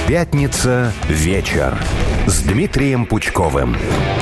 Пятница вечер с Дмитрием Пучковым.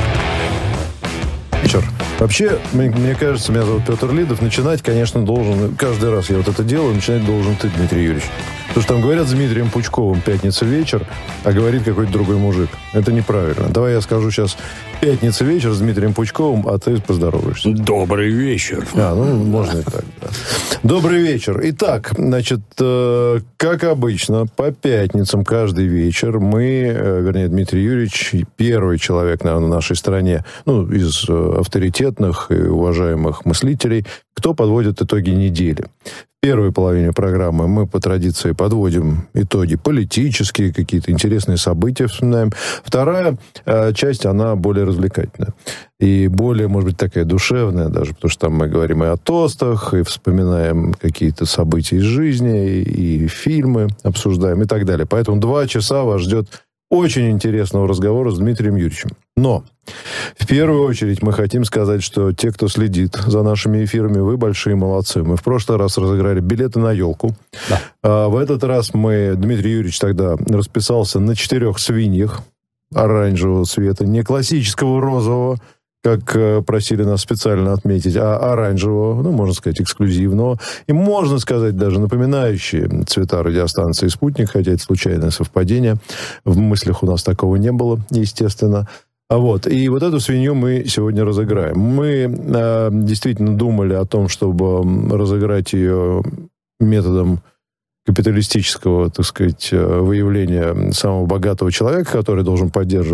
Вечер. Вообще, мне кажется, меня зовут Петр Лидов. Начинать, конечно, должен, каждый раз я вот это делаю, начинать должен ты, Дмитрий Юрьевич. Потому что там говорят с Дмитрием Пучковым «Пятница вечер», а говорит какой-то другой мужик. Это неправильно. Давай я скажу сейчас «Пятница вечер» с Дмитрием Пучковым, а ты поздороваешься. Добрый вечер. Можно и так, да. Добрый вечер. Итак, значит, как обычно, по пятницам каждый вечер мы, Дмитрий Юрьевич, первый человек, наверное, в нашей стране, из авторитетных и уважаемых мыслителей, кто подводит итоги недели. В первой половине программы мы по традиции подводим итоги политические, какие-то интересные события вспоминаем. Вторая часть, она более развлекательная. И более, может быть, такая душевная даже, потому что там мы говорим и о тостах, и вспоминаем какие-то события из жизни, и фильмы обсуждаем, и так далее. Поэтому 2 часа вас ждет очень интересного разговора с Дмитрием Юрьевичем. Но в первую очередь мы хотим сказать, что те, кто следит за нашими эфирами, вы большие молодцы. Мы в прошлый раз разыграли билеты на елку. Да. А в этот раз Дмитрий Юрьевич тогда расписался на 4 свиньях оранжевого цвета, не классического розового, как просили нас специально отметить, а оранжевого, можно сказать, эксклюзивного, и, можно сказать, даже напоминающие цвета радиостанции «Спутник», хотя это случайное совпадение. В мыслях у нас такого не было, естественно. И вот эту свинью мы сегодня разыграем. Мы действительно думали о том, чтобы разыграть ее методом капиталистического, так сказать, выявления самого богатого человека, который должен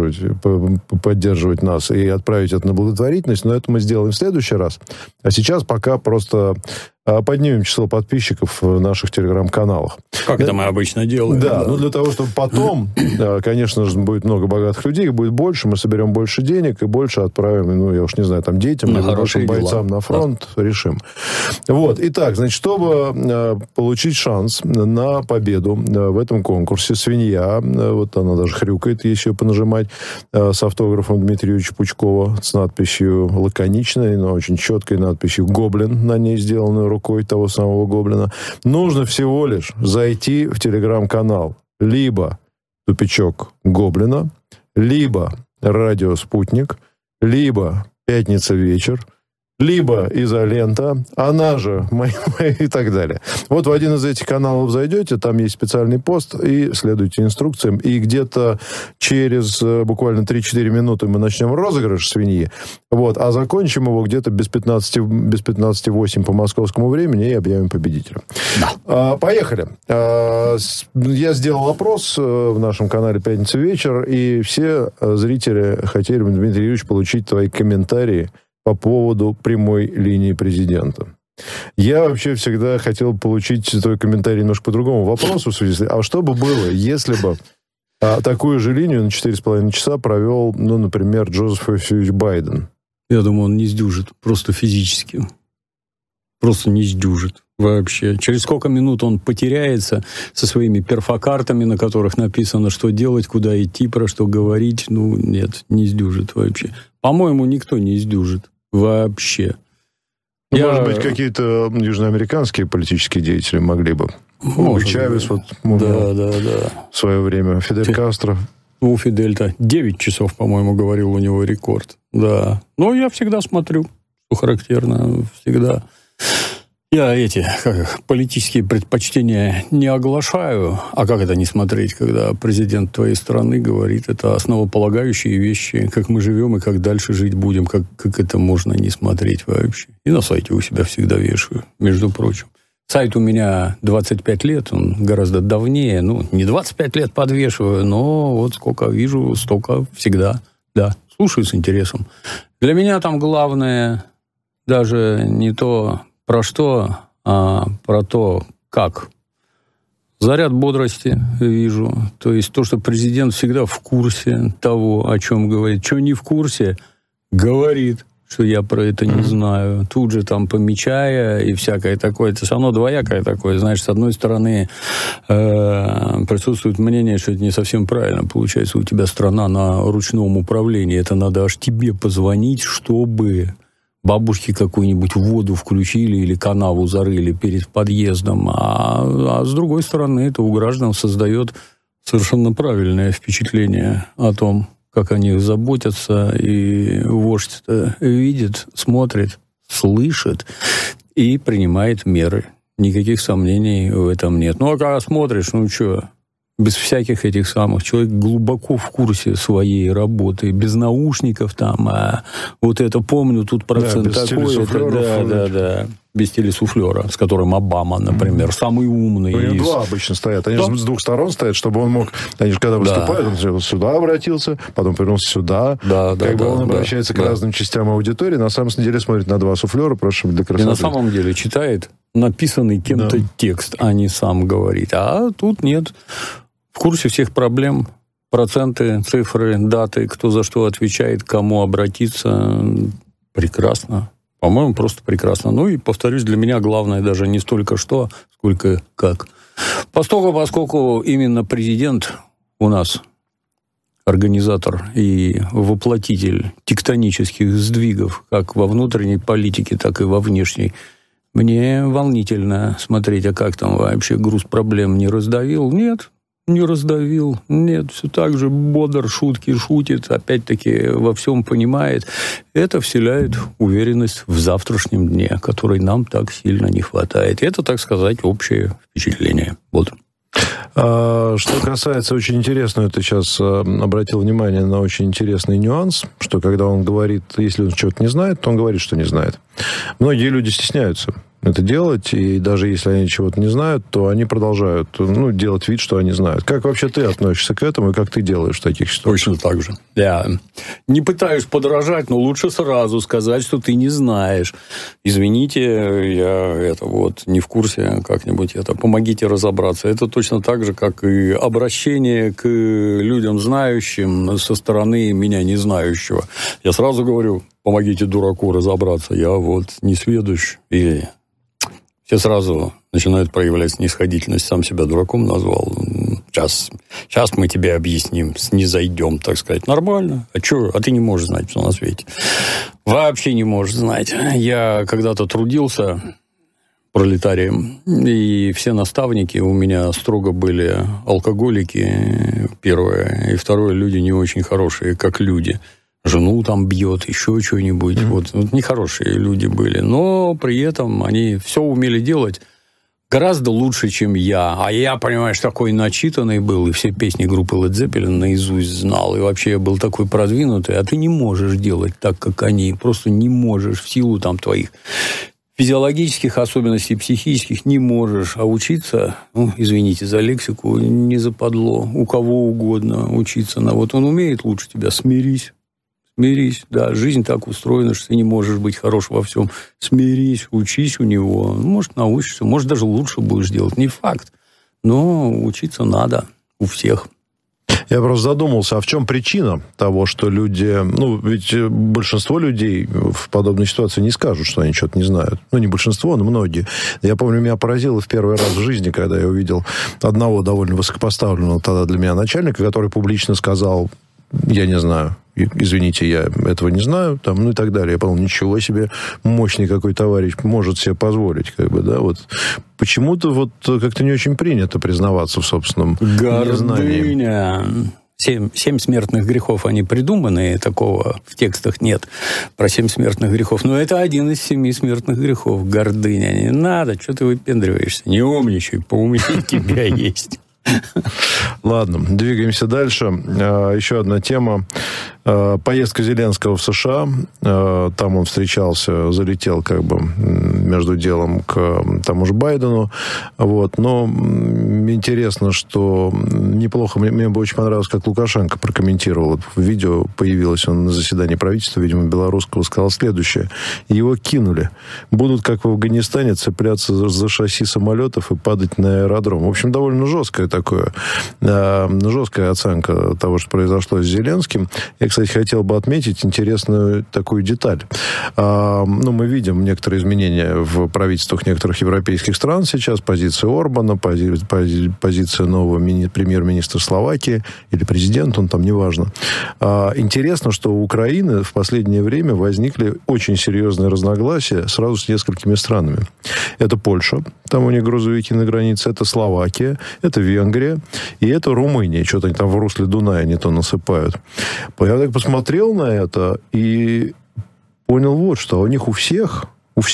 поддерживать нас и отправить это на благотворительность, но это мы сделаем в следующий раз. А сейчас пока просто поднимем число подписчиков в наших телеграм-каналах. Как это мы обычно делаем. Да, для того, чтобы потом, конечно же, будет много богатых людей, их будет больше, мы соберем больше денег и больше отправим, я уж не знаю, детям, нашим бойцам на фронт, решим. Итак, значит, чтобы получить шанс на победу в этом конкурсе, свинья, она даже хрюкает, если ее понажимать, с автографом Дмитрия Юрьевича Пучкова, с надписью лаконичной, но очень четкой надписью «Гоблин» на ней сделанную рукой того самого гоблина. Нужно всего лишь зайти в телеграм-канал либо «Тупичок Гоблина», либо «Радио Спутник», либо «Пятница вечер», либо «Изолента», она же и так далее. В один из этих каналов зайдете, там есть специальный пост, и следуйте инструкциям, и где-то через буквально 3-4 минуты мы начнем розыгрыш свиньи, а закончим его где-то без 15:08 по московскому времени и объявим победителя. Да. Поехали. Я сделал опрос в нашем канале «Пятница вечер», и все зрители хотели, Дмитрий Юрьевич, получить твои комментарии по поводу прямой линии президента. Я вообще всегда хотел получить твой комментарий немножко по другому вопросу. А что бы было, если бы такую же линию на 4,5 часа провел, например, Джозеф Иосифович Байден? Я думаю, он не сдюжит. Просто физически. Просто не сдюжит. Вообще. Через сколько минут он потеряется со своими перфокартами, на которых написано, что делать, куда идти, про что говорить. Нет, не сдюжит вообще. По-моему, никто не сдюжит. Вообще. Может быть, какие-то южноамериканские политические деятели могли бы. Чавес, в свое время. Фидель Кастро. У Фидель-то 9 часов, по-моему, говорил, у него рекорд. Да. Я всегда смотрю, что характерно, всегда. Я политические предпочтения не оглашаю. А как это не смотреть, когда президент твоей страны говорит, это основополагающие вещи, как мы живем и как дальше жить будем, как это можно не смотреть вообще. И на сайте у себя всегда вешаю, между прочим. Сайт у меня 25 лет, он гораздо давнее. Не 25 лет подвешиваю, но сколько вижу, столько всегда. Да, слушаю с интересом. Для меня там главное даже не то, про что, а про то, как. Заряд бодрости вижу. То есть то, что президент всегда в курсе того, о чем говорит. Что не в курсе, говорит, что я про это не знаю. Тут же помечая и всякое такое. Это все равно двоякое такое. Знаешь, с одной стороны, присутствует мнение, что это не совсем правильно. Получается, у тебя страна на ручном управлении. Это надо аж тебе позвонить, чтобы бабушке какую-нибудь воду включили или канаву зарыли перед подъездом. А с другой стороны, это у граждан создает совершенно правильное впечатление о том, как о них заботятся, и вождь-то видит, смотрит, слышит и принимает меры. Никаких сомнений в этом нет. Ну, а когда смотришь, без всяких этих самых, человек глубоко в курсе своей работы, без наушников там, а вот это помню, тут процент такой, да, без телесуфлера, с которым Обама, например, самый умный. У него два обычно стоят, они же с двух сторон стоят, чтобы он мог, они же когда выступают, он сюда обратился, потом повернулся сюда, он обращается к разным частям аудитории, на самом деле смотрит на два суфлера, просто чтобы для красоты. И на самом деле читает написанный кем-то текст, а не сам говорит. А тут нет. В курсе всех проблем, проценты, цифры, даты, кто за что отвечает, кому обратиться. Прекрасно. По-моему, просто прекрасно. Ну и, повторюсь, для меня главное даже не столько что, сколько как. Поскольку именно президент у нас организатор и воплотитель тектонических сдвигов как во внутренней политике, так и во внешней, мне волнительно смотреть, а как там вообще груз проблем не раздавил? Нет, не раздавил. Нет, все так же бодр, шутки шутит, опять-таки во всем понимает. Это вселяет уверенность в завтрашнем дне, которой нам так сильно не хватает. Это, так сказать, общее впечатление. Вот. Что касается, очень интересного, ты сейчас обратил внимание на очень интересный нюанс, что когда он говорит, если он чего-то не знает, то он говорит, что не знает. Многие люди стесняются это делать, и даже если они чего-то не знают, то они продолжают делать вид, что они знают. Как вообще ты относишься к этому, и как ты делаешь в таких ситуациях? Точно так же. Я не пытаюсь подражать, но лучше сразу сказать, что ты не знаешь. Извините, я не в курсе, как-нибудь помогите разобраться. Это точно так же, как и обращение к людям знающим со стороны меня не знающего. Я сразу говорю, помогите дураку разобраться, я не сведущ, и все сразу начинают проявлять снисходительность. Сам себя дураком назвал. Сейчас мы тебе объясним, снизойдем, так сказать. Нормально. А ты не можешь знать, что на свете. Вообще не можешь знать. Я когда-то трудился пролетарием, и все наставники у меня строго были алкоголики, первое, и второе, люди не очень хорошие, как люди. Жену там бьет, еще что-нибудь. Нехорошие люди были. Но при этом они все умели делать гораздо лучше, чем я. А я, понимаешь, такой начитанный был, и все песни группы Led Zeppelin наизусть знал. И вообще я был такой продвинутый. А ты не можешь делать так, как они. Просто не можешь в силу твоих физиологических особенностей, психических не можешь. А учиться, извините за лексику, не западло. У кого угодно учиться. Он умеет лучше тебя, смирись. Смирись, да, жизнь так устроена, что ты не можешь быть хорош во всем. Смирись, учись у него. Может, научишься, может, даже лучше будешь делать. Не факт, но учиться надо у всех. Я просто задумался, а в чем причина того, что люди... ведь большинство людей в подобной ситуации не скажут, что они что-то не знают. Не большинство, но многие. Я помню, меня поразило в первый раз в жизни, когда я увидел одного довольно высокопоставленного тогда для меня начальника, который публично сказал: я не знаю, извините, я этого не знаю, и так далее. Я подумал, ничего себе, мощный какой товарищ может себе позволить, Почему-то как-то не очень принято признаваться в собственном незнании. Гордыня. 7 смертных грехов, они придуманы, такого в текстах нет, про 7 смертных грехов. Но это один из 7 смертных грехов. Гордыня. Не надо, что ты выпендриваешься? Не умничай, поумнее тебя есть. Ладно, двигаемся дальше. Еще одна тема. Поездка Зеленского в США. Там он встречался, залетел между делом к тому же Байдену. Но интересно, что неплохо. Мне бы очень понравилось, как Лукашенко прокомментировал. В видео появилось он на заседании правительства, видимо, белорусского, сказал следующее. Его кинули. Будут, как в Афганистане, цепляться за шасси самолетов и падать на аэродром. В общем, довольно жесткая оценка того, что произошло с Зеленским. Я, кстати, хотел бы отметить интересную такую деталь. Мы видим некоторые изменения изменения в правительствах некоторых европейских стран сейчас, позиция Орбана, позиция нового премьер-министра Словакии или президента, он там, неважно. Интересно, что у Украины в последнее время возникли очень серьезные разногласия сразу с несколькими странами. Это Польша, там у них грузовики на границе, это Словакия, это Венгрия и это Румыния. Что-то они там в русле Дуная не то насыпают. Я так посмотрел на это и понял вот что. У них у всех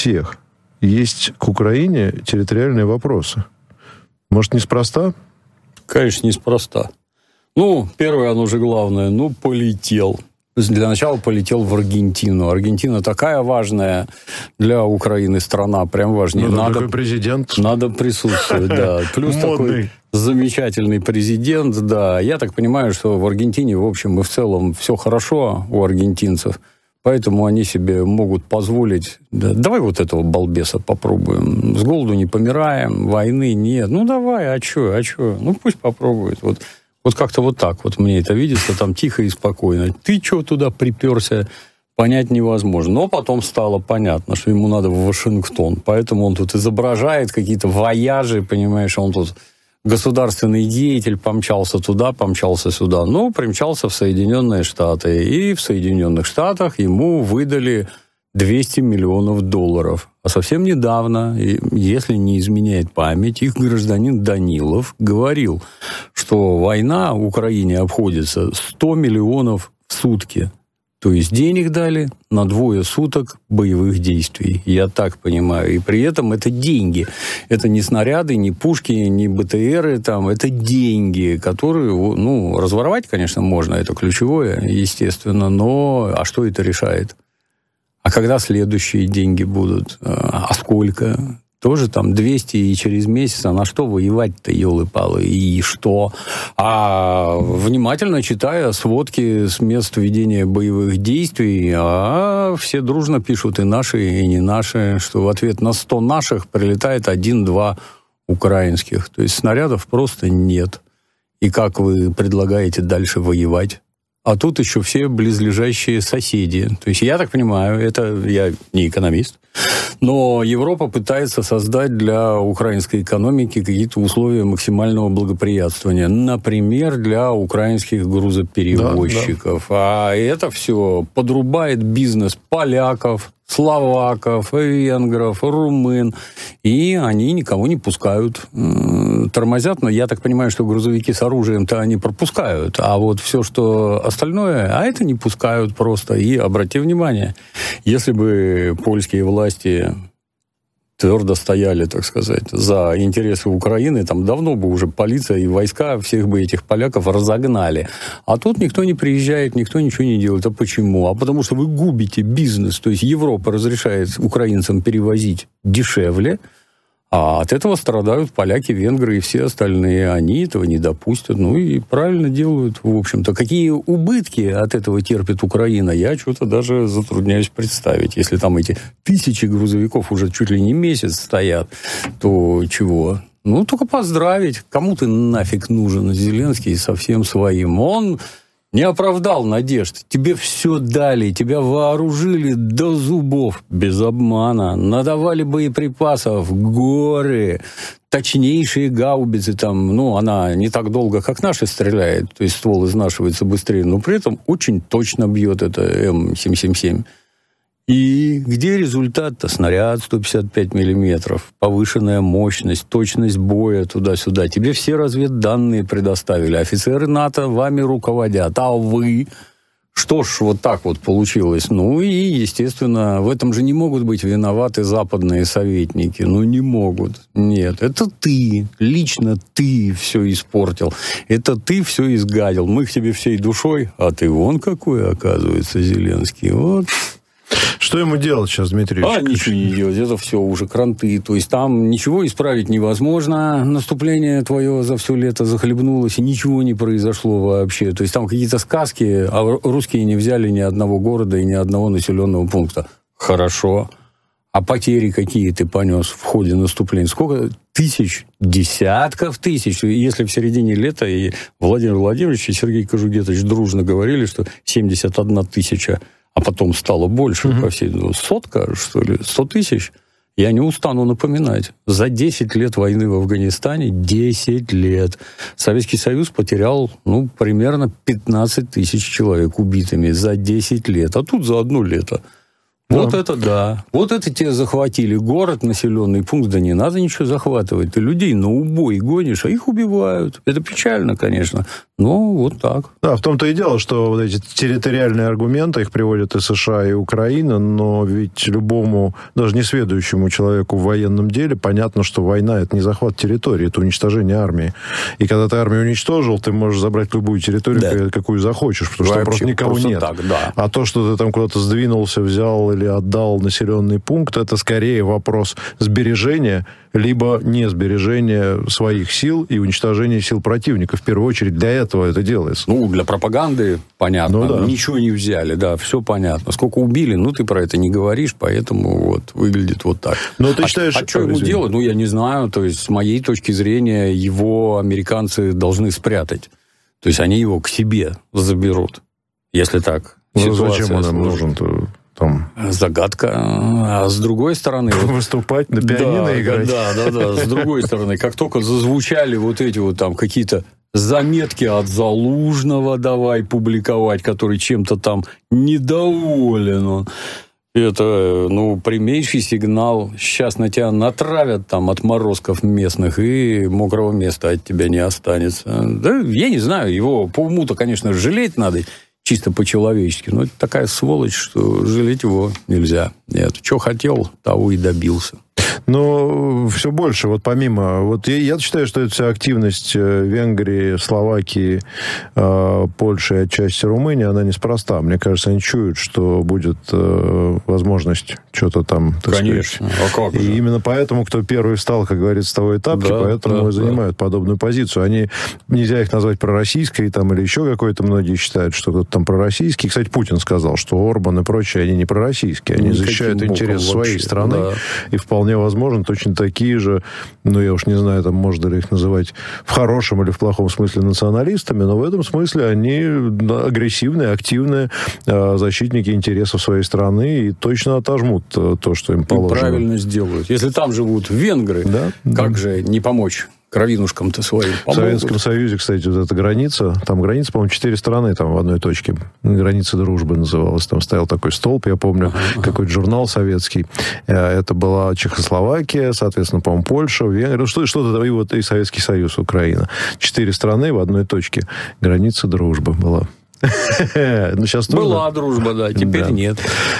есть к Украине территориальные вопросы. Может, неспроста? Конечно, неспроста. Первое, оно же главное, полетел. Для начала полетел в Аргентину. Аргентина такая важная для Украины страна, прям важнее. Такой президент. Надо присутствовать, да. Плюс такой замечательный президент, да. Я так понимаю, что в Аргентине, в общем и в целом, все хорошо у аргентинцев, поэтому они себе могут позволить... Да, давай вот этого балбеса попробуем. С голоду не помираем, войны нет. Давай, а чё? Пусть попробует. Вот как-то вот так вот мне это видится, там тихо и спокойно. Ты чё туда приперся, понять невозможно. Но потом стало понятно, что ему надо в Вашингтон. Поэтому он тут изображает какие-то вояжи, понимаешь, он тут государственный деятель, помчался туда, помчался сюда. Примчался в Соединенные Штаты. И в Соединенных Штатах ему выдали $200 миллионов. А совсем недавно, если не изменяет память, их гражданин Данилов говорил, что война в Украине обходится 100 миллионов в сутки. То есть денег дали на 2 суток боевых действий. Я так понимаю. И при этом это деньги. Это не снаряды, не пушки, не БТРы. Это деньги, которые... разворовать, конечно, можно. Это ключевое, естественно. Но а что это решает? А когда следующие деньги будут? А сколько? Тоже там 200 и через месяц. А на что воевать-то, елы-палы? И что? А внимательно читая сводки с мест ведения боевых действий, все дружно пишут, и наши, и не наши, что в ответ на 100 наших прилетает 1-2 украинских. То есть снарядов просто нет. И как вы предлагаете дальше воевать? А тут еще все близлежащие соседи. То есть, я так понимаю, это я не экономист, но Европа пытается создать для украинской экономики какие-то условия максимального благоприятствования. Например, для украинских грузоперевозчиков. Да. А это все подрубает бизнес поляков, словаков, венгров, румын. И они никого не пускают. Тормозят, но я так понимаю, что грузовики с оружием-то они пропускают. А вот все, что остальное, это не пускают просто. И обрати внимание, если бы польские власти твердо стояли, так сказать, за интересы Украины, там давно бы уже полиция и войска всех бы этих поляков разогнали. А тут никто не приезжает, никто ничего не делает. А почему? А потому что вы губите бизнес. То есть Европа разрешает украинцам перевозить дешевле, а от этого страдают поляки, венгры и все остальные. Они этого не допустят. И правильно делают, в общем-то. Какие убытки от этого терпит Украина, я что-то даже затрудняюсь представить. Если там эти 1000 грузовиков уже чуть ли не месяц стоят, то чего? Только поздравить. Кому ты нафиг нужен, Зеленский, со всем своим? Он не оправдал надежд. Тебе все дали, тебя вооружили до зубов, без обмана, надавали боеприпасов, горы, точнейшие гаубицы там, она не так долго, как наши стреляет, то есть ствол изнашивается быстрее, но при этом очень точно бьет это М777. И где результат-то? Снаряд 155 миллиметров, повышенная мощность, точность боя туда-сюда. Тебе все разведданные предоставили. Офицеры НАТО вами руководят. А вы? Что ж, вот так вот получилось. И, естественно, в этом же не могут быть виноваты западные советники. Не могут. Нет, это ты, лично ты все испортил. Это ты все изгадил. Мы к тебе всей душой, а ты вон какой, оказывается, Зеленский. Вот. Что ему делать сейчас, Дмитрий Ильич? Ничего не делать, это все уже кранты. То есть там ничего исправить невозможно. Наступление твое за все лето захлебнулось, и ничего не произошло вообще. То есть там какие-то сказки, а русские не взяли ни одного города и ни одного населенного пункта. Хорошо. А потери какие ты понес в ходе наступления? Сколько? Тысяч? Десятков тысяч. Если в середине лета и Владимир Владимирович и Сергей Кожугетович дружно говорили, что 71 тысяча, а потом стало больше по всей... 100, что ли? 100 тысяч. Я не устану напоминать. За 10 лет войны в Афганистане, 10 лет, Советский Союз потерял, примерно 15 тысяч человек убитыми за 10 лет. А тут за одно лето. Вот это да. Вот это тебе захватили город, населенный пункт. Да не надо ничего захватывать. Ты людей на убой гонишь, а их убивают. Это печально, конечно. Но вот так. Да, в том-то и дело, что вот эти территориальные аргументы, их приводят и США, и Украина, но ведь любому, даже несведущему человеку в военном деле, понятно, что война – это не захват территории, это уничтожение армии. И когда ты армию уничтожил, ты можешь забрать любую территорию, какую захочешь, потому что просто никого нет. Так, да. А то, что ты там куда-то сдвинулся, взял или отдал населенный пункт, это скорее вопрос сбережения, либо не сбережения своих сил и уничтожения сил противника. В первую очередь для этого это делается. Для пропаганды, понятно. Да. Ничего не взяли, да, все понятно. Сколько убили, ты про это не говоришь, поэтому выглядит вот так. Но ты считаешь... что ему делать? Я не знаю. То есть, с моей точки зрения, его американцы должны спрятать. То есть, они его к себе заберут. Если так. Зачем он им нужен-то? Загадка. А с другой стороны... Выступать, на пианино играть. Да. С другой стороны, как только зазвучали вот эти какие-то заметки от Залужного давай публиковать, который чем-то там недоволен. Это, прямейший сигнал. Сейчас на тебя натравят там отморозков местных, и мокрого места от тебя не останется. Да, я не знаю, его по уму-то, конечно, жалеть надо, чисто по-человечески. Но это такая сволочь, что жалеть его нельзя. Нет, что хотел, того и добился. Но все больше, помимо... Я считаю, что эта вся активность Венгрии, Словакии, Польши и отчасти Румынии, она неспроста. Мне кажется, они чуют, что будет возможность что-то там, Конечно. сказать. А как же? И именно поэтому, кто первый встал, как говорится, с того этапки, поэтому и занимают подобную позицию. Нельзя их назвать пророссийской или еще какой-то. Многие считают, что кто-то там пророссийский. Кстати, Путин сказал, что Орбан и прочие, они не пророссийские. Они защищают интересы своей страны. Да. И вполне возможно, точно такие же, я уж не знаю, можно ли их называть в хорошем или в плохом смысле националистами, но в этом смысле они агрессивные, активные защитники интересов своей страны и точно отожмут то, что им положено. И правильно сделают. Если там живут венгры, как же не помочь кровинушкам-то своим? В Советском Союзе, кстати, эта граница, там граница, по-моему, 4 страны там в одной точке. Граница дружбы называлась. Там стоял такой столб, я помню, какой-то журнал советский. Это была Чехословакия, соответственно, по-моему, Польша, Венгрия. Что-то и Советский Союз, Украина. 4 страны в одной точке. Граница дружбы была. Была дружба, да, теперь нет.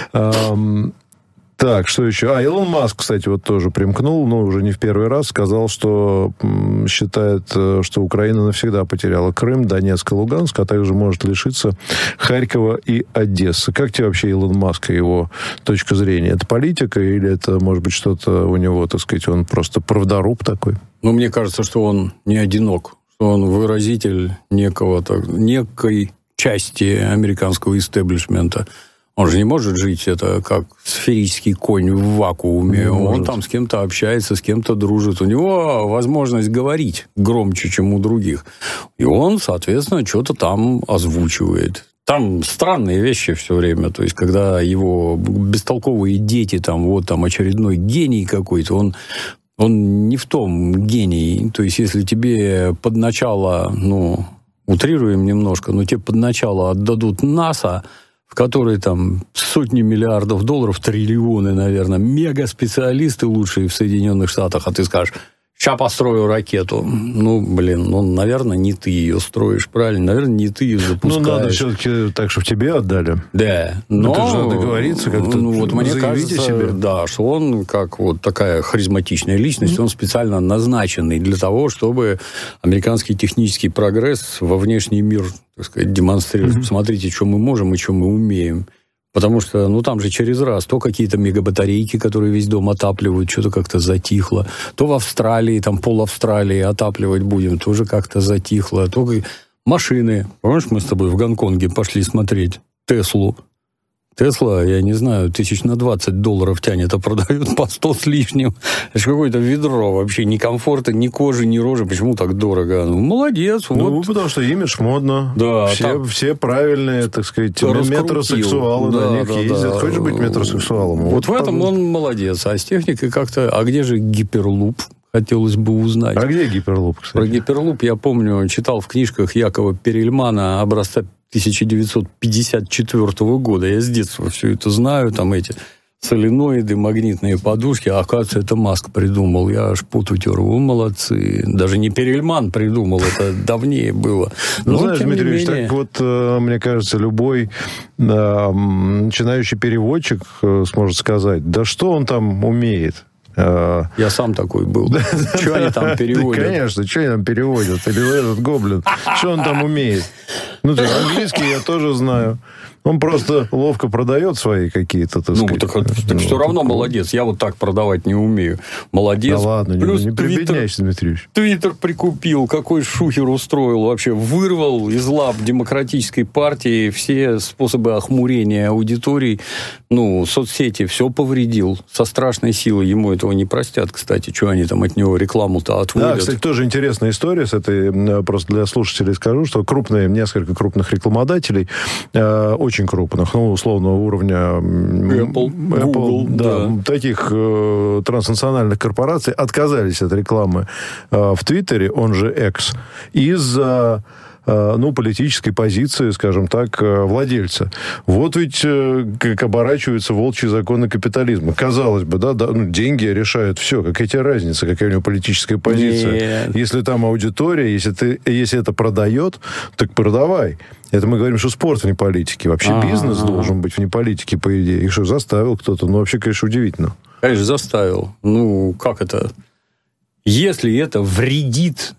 Так, что еще? Илон Маск, кстати, тоже примкнул, уже не в первый раз, сказал, что считает, что Украина навсегда потеряла Крым, Донецк и Луганск, а также может лишиться Харькова и Одессы. Как тебе вообще Илон Маск и его точка зрения? Это политика или это, может быть, что-то у него, он просто правдоруб такой? Мне кажется, что он не одинок, что он выразитель некой части американского истеблишмента. Он же не может жить как сферический конь в вакууме. Он там с кем-то общается, с кем-то дружит. У него возможность говорить громче, чем у других. И он, соответственно, что-то там озвучивает. Там странные вещи все время. То есть, когда его бестолковые дети, там очередной гений какой-то, он не в том гений. То есть, если тебе под начало, утрируем немножко, но тебе под начало отдадут НАСА, в которой там сотни миллиардов долларов, триллионы, наверное, мега-специалисты лучшие в Соединенных Штатах, а ты скажешь, ща построю ракету. Наверное, не ты ее строишь, правильно? Наверное, не ты ее запускаешь. Надо все-таки так, чтобы тебе отдали. Да. Но это же надо договориться как-то. Мне кажется, себе. Что он, как такая харизматичная личность, он специально назначенный для того, чтобы американский технический прогресс во внешний мир, демонстрировать. Посмотрите, что мы можем и что мы умеем. Потому что, там же через раз то какие-то мегабатарейки, которые весь дом отапливают, что-то как-то затихло. То в Австралии, пол Австралии отапливать будем, тоже как-то затихло. То машины. Помнишь, мы с тобой в Гонконге пошли смотреть Теслу? Тесла, я не знаю, $20 тянет, а продают по 100 с лишним. Это же какое-то ведро вообще. Ни комфорта, ни кожи, ни рожи. Почему так дорого? Ну, молодец. Ну, вот. потому что имидж модно. Да, все правильные, так сказать, метросексуалы на них ездят. Хочешь быть метросексуалом? Вот в этом он молодец. А с техникой как-то... А где же гиперлуп? Хотелось бы узнать. А где гиперлуп, кстати? Про гиперлуп я помню, читал в книжках Якова Перельмана образца 1954 года. Я с детства все это знаю. Там эти соленоиды, магнитные подушки. А оказывается, это Маск придумал. Я аж пот утер. Вы молодцы. Даже не Перельман придумал. Это давнее было. Ну, знаешь, Дмитрий Ильич, так вот, мне кажется, любой начинающий переводчик сможет сказать, да что он там умеет? Я сам такой был. Что они там переводят? Конечно, что они там переводят? Или этот гоблин? Что он там умеет? Ну, английский я тоже знаю. Он просто ловко продает свои какие-то, так сказать. Так все равно молодец. Я вот так продавать не умею. Молодец. Да ладно, не прибедняйся, Дмитрий Ильич. Твиттер прикупил, какой шухер устроил. Вообще вырвал из лап демократической партии все способы охмурения аудиторий. Ну, соцсети все повредил. Со страшной силой. Ему этого не простят, кстати. Что они там от него рекламу-то отводят. Да, кстати, тоже интересная история с этой. Просто для слушателей скажу, что несколько крупных рекламодателей, очень крупных, ну, условного уровня Apple, Google, да. Таких транснациональных корпораций отказались от рекламы в Твиттере, он же X, из-за политической позиции, скажем так, владельца. Вот ведь как оборачиваются волчьи законы капитализма. Казалось бы, деньги решают все. Какая тебе разница, какая у него политическая позиция? Нет. Если там аудитория, если это продает, так продавай. Это мы говорим, что спорт вне политики. Вообще бизнес должен быть вне политики, по идее. И что, заставил кто-то? Ну, вообще, конечно, удивительно. Конечно, заставил. Ну, как это... Если это вредит,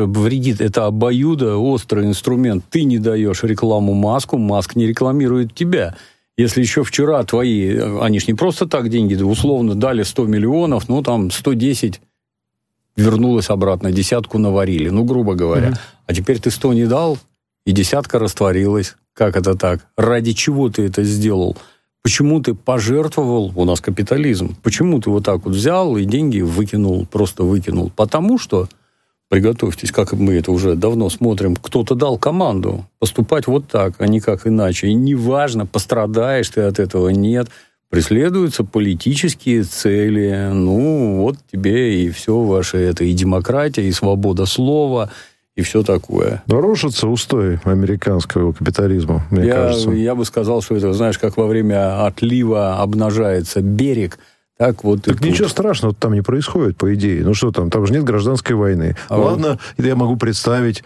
это обоюдоострый инструмент. Ты не даешь рекламу Маску, Маск не рекламирует тебя. Если еще вчера они ж не просто так деньги, условно дали 100 миллионов, 110 вернулось обратно, 10 наварили, грубо говоря. А теперь ты 100 не дал, и 10 растворилась. Как это так? Ради чего ты это сделал? Почему ты пожертвовал, у нас капитализм, почему ты вот так вот взял и деньги выкинул, просто выкинул? Потому что, приготовьтесь, как мы это уже давно смотрим, кто-то дал команду поступать вот так, а никак иначе. И неважно, пострадаешь ты от этого, нет, преследуются политические цели. Вот тебе и все ваше, и демократия, и свобода слова, и все такое. Рушатся устои американского капитализма, мне кажется. Я бы сказал, что это, знаешь, как во время отлива обнажается берег, так вот. Так ничего страшного там не происходит, по идее. Ну что там же нет гражданской войны. Ладно, я могу представить,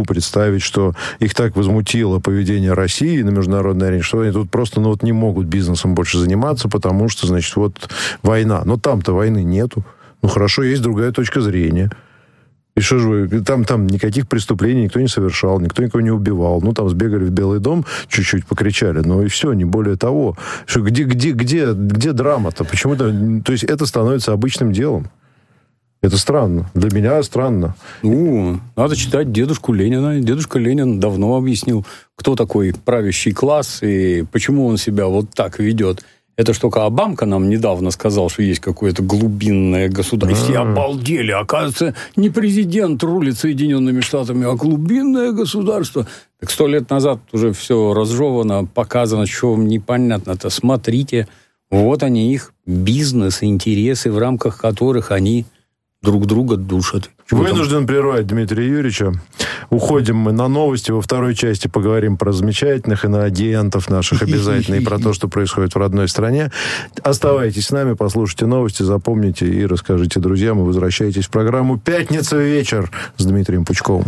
что их так возмутило поведение России на международной арене, что они тут просто не могут бизнесом больше заниматься, потому что, значит, вот война. Но там-то войны нету. Хорошо, есть другая точка зрения. И что же вы, там никаких преступлений никто не совершал, никто никого не убивал. Там сбегали в Белый дом, чуть-чуть покричали, и все, не более того. Что, где драма-то? Почему-то, то есть это становится обычным делом. Это странно. Для меня странно. Надо читать дедушку Ленина. Дедушка Ленин давно объяснил, кто такой правящий класс и почему он себя вот так ведет. Это ж только Обамка нам недавно сказал, что есть какое-то глубинное государство. И все обалдели. Оказывается, не президент рулит Соединенными Штатами, а глубинное государство. Так 100 лет назад уже все разжевано, показано, что вам непонятно-то. Смотрите, вот они, их бизнес, интересы, в рамках которых они друг друга душат. Вынужден прервать Дмитрия Юрьевича. Уходим мы на новости. Во второй части поговорим про замечательных иноагентов наших обязательно и про то, что происходит в родной стране. Оставайтесь с нами, послушайте новости, запомните и расскажите друзьям. И возвращайтесь в программу «Пятница вечер» с Дмитрием Пучковым.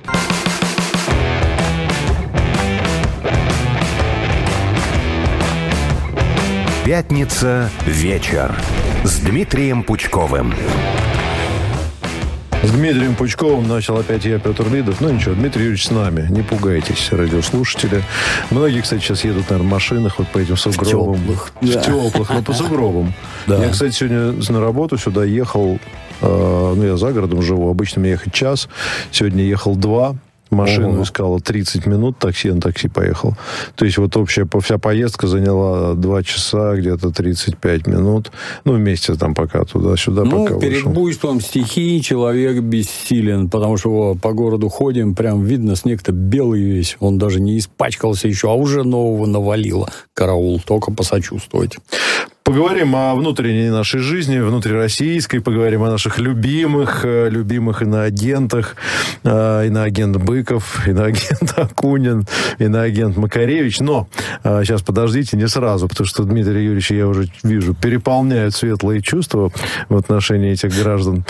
«Пятница вечер» с Дмитрием Пучковым. С Дмитрием Пучковым начал опять я, Петр Лидов. Ничего, Дмитрий Юрьевич с нами. Не пугайтесь, радиослушатели. Многие, кстати, сейчас едут, наверное, в машинах по этим сугробам. В теплых, но по сугробам. Да. Я, кстати, сегодня на работу сюда ехал. Я за городом живу. Обычно мне ехать час. Сегодня ехал 2. Машину искала 30 минут, такси на такси поехал. То есть вот вся поездка заняла 2 часа, где-то 35 минут. Ну, вместе там пока туда-сюда, пока перед вышел. буйством стихии человек бессилен, потому что по городу ходим, прям видно, снег-то белый весь. Он даже не испачкался еще, а уже нового навалило. Караул, только посочувствовать. Поговорим о внутренней нашей жизни, внутрироссийской, поговорим о наших любимых иноагентах, иноагент Быков, иноагент Акунин, иноагент Макаревич. Но сейчас подождите, не сразу, потому что Дмитрий Юрьевич, я уже вижу, переполняют светлые чувства в отношении этих граждан.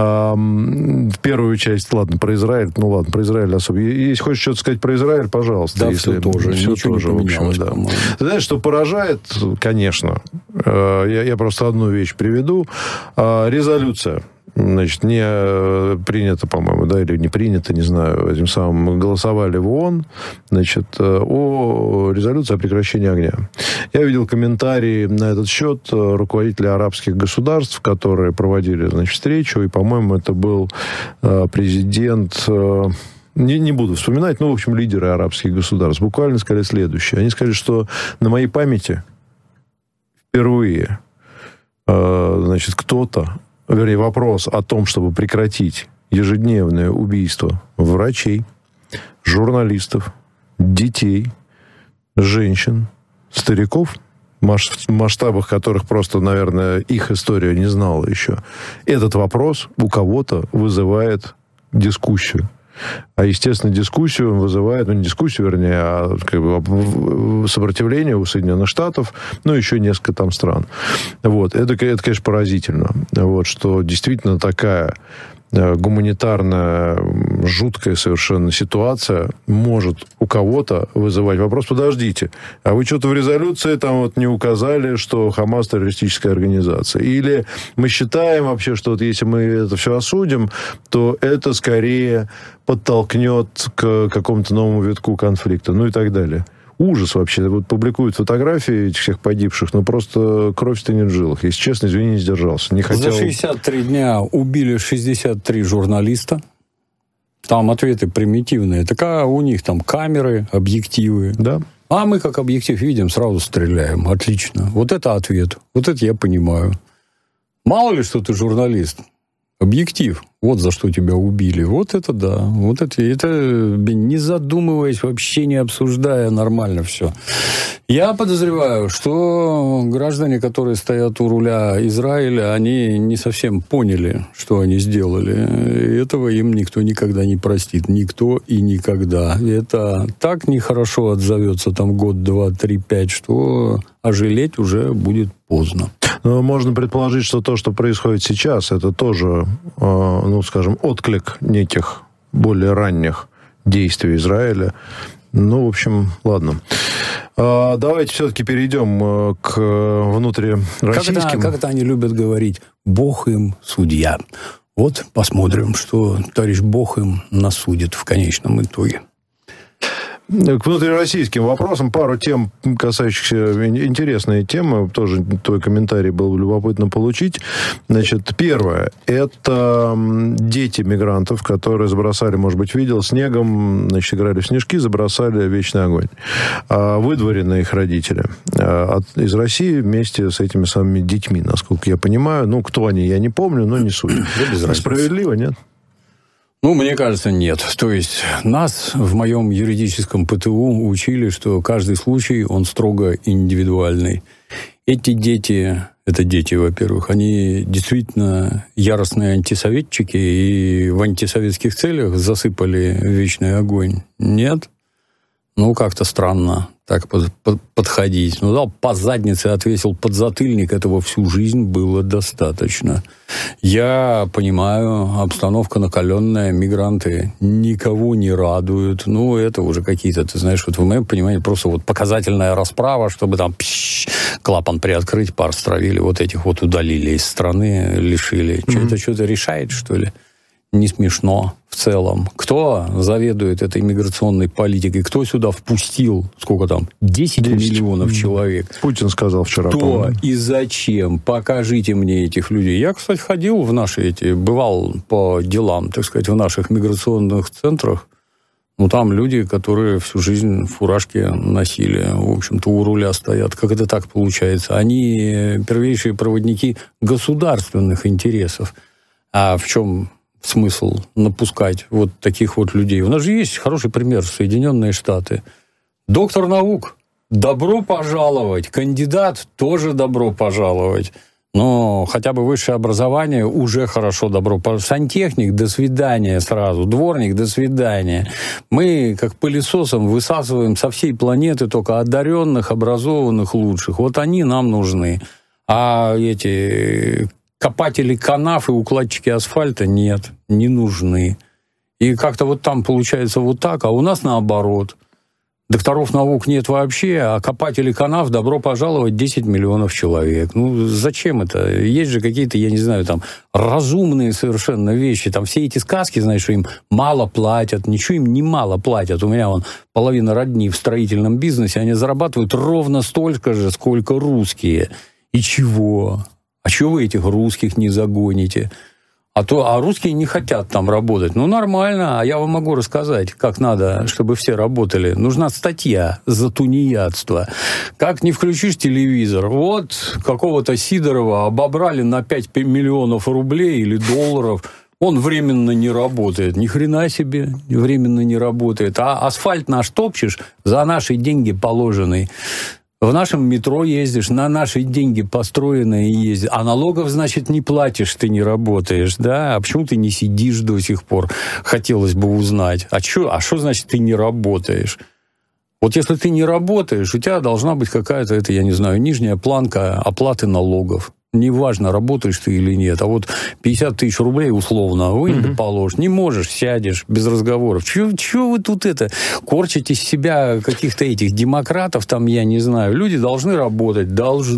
В первую часть, про Израиль особо. Если хочешь что-то сказать про Израиль, пожалуйста. Да, если все тоже. Все ничего тоже, не поменялось, да. по-моему. Ты знаешь, что поражает, конечно, я просто одну вещь приведу. Резолюция, значит, не принята, по-моему, да, или не принята, не знаю, этим самым голосовали в ООН, значит, о резолюции о прекращении огня. Я видел комментарии на этот счет руководителей арабских государств, которые проводили, значит, встречу, и, по-моему, это был президент... Не буду вспоминать, но, в общем, лидеры арабских государств буквально сказали следующее. Они сказали, что на моей памяти впервые, значит, вопрос о том, чтобы прекратить ежедневное убийство врачей, журналистов, детей, женщин, стариков, в масштабах которых просто, наверное, их история не знала еще. Этот вопрос у кого-то вызывает дискуссию. А, естественно, дискуссию он вызывает, не дискуссию, вернее, а сопротивление у Соединенных Штатов, еще несколько там стран. Вот. Это, конечно, поразительно. Вот, что действительно такая гуманитарная, жуткая совершенно ситуация может у кого-то вызывать вопрос: подождите, а вы что-то в резолюции там вот не указали, что Хамас террористическая организация? Или мы считаем вообще, что вот если мы это все осудим, то это скорее подтолкнет к какому-то новому витку конфликта, и так далее. Ужас вообще. Вот публикуют фотографии этих всех погибших, просто кровь стынет в жилах. Если честно, извини, не сдержался. Не хотел... За 63 дня убили 63 журналиста. Там ответы примитивные. Так у них там камеры, объективы. Да. А мы как объектив видим, сразу стреляем. Отлично. Вот это ответ. Вот это я понимаю. Мало ли, что ты журналист. Объектив. Вот за что тебя убили. Вот это да. Вот это не задумываясь, вообще не обсуждая, нормально все. Я подозреваю, что граждане, которые стоят у руля Израиля, они не совсем поняли, что они сделали. И этого им никто никогда не простит. Никто и никогда. Это так нехорошо отзовется там год, 2, 3, 5, что ожалеть уже будет поздно. Но можно предположить, что то, что происходит сейчас, это тоже, скажем, отклик неких более ранних действий Израиля. В общем, ладно. Давайте все-таки перейдем к внутрироссийским. Как это они любят говорить? Бог им судья. Вот посмотрим, что товарищ Бог им насудит в конечном итоге. К внутрироссийским вопросам пару тем, касающихся интересной темы, тоже твой комментарий был любопытно получить. Значит, первое, это дети мигрантов, которые забросали, может быть, видел, снегом, значит, играли в снежки, забросали вечный огонь. Выдворены их родители из России вместе с этими самыми детьми, насколько я понимаю. Кто они, я не помню, но не суть. Справедливо, нет? Мне кажется, нет. То есть нас в моем юридическом ПТУ учили, что каждый случай, он строго индивидуальный. Эти дети, во-первых, они действительно яростные антисоветчики и в антисоветских целях засыпали вечный огонь. Нет? Как-то странно так подходить. Дал по заднице, отвесил подзатыльник, этого всю жизнь было достаточно. Я понимаю, обстановка накаленная, мигранты никого не радуют. Это уже какие-то, ты знаешь, в моем понимании просто показательная расправа, чтобы там клапан приоткрыть, пар стравили, этих удалили из страны, лишили. Это что-то решает, что ли? Не смешно в целом. Кто заведует этой миграционной политикой? Кто сюда впустил, 10 миллионов человек? Путин сказал вчера. Кто и зачем? Покажите мне этих людей. Я, кстати, ходил в бывал по делам, так сказать, в наших миграционных центрах. Ну, там люди, которые всю жизнь фуражки носили, в общем-то, у руля стоят. Как это так получается? Они первейшие проводники государственных интересов. А в чем смысл напускать вот таких вот людей? У нас же есть хороший пример, Соединенные Штаты. Доктор наук, добро пожаловать. Кандидат, тоже добро пожаловать. Но хотя бы высшее образование уже хорошо, добро пожаловать. Сантехник, до свидания сразу. Дворник, до свидания. Мы, как пылесосом, высасываем со всей планеты только одаренных, образованных, лучших. Вот они нам нужны. А эти копатели канав и укладчики асфальта нет, не нужны. И как-то вот там получается вот так, а у нас наоборот. Докторов наук нет вообще, а копателей канав, добро пожаловать, 10 миллионов человек. Ну, зачем это? Есть же какие-то, я не знаю, там, разумные совершенно вещи. Там все эти сказки, знаешь, что им мало платят. Ничего им не мало платят. У меня вон половина родни в строительном бизнесе, они зарабатывают ровно столько же, сколько русские. И чего? А чего вы этих русских не загоните? А русские не хотят там работать. Ну, нормально, а я вам могу рассказать, как надо, чтобы все работали. Нужна статья за тунеядство. Как не включишь телевизор, вот какого-то Сидорова обобрали на 5 миллионов рублей или долларов, он временно не работает. Ни хрена себе временно не работает. А асфальт наш топчешь за наши деньги положенный. В нашем метро ездишь, на наши деньги построенные ездишь, а налогов, значит, не платишь, ты не работаешь, да? А почему ты не сидишь до сих пор? Хотелось бы узнать. А что значит ты не работаешь? Вот если ты не работаешь, у тебя должна быть какая-то, это, я не знаю, нижняя планка оплаты налогов. Неважно, работаешь ты или нет. А вот 50 тысяч рублей условно вынь да положь. Не можешь, сядешь без разговоров. Чего вы тут корчите из себя каких-то этих демократов, там, я не знаю. Люди должны работать.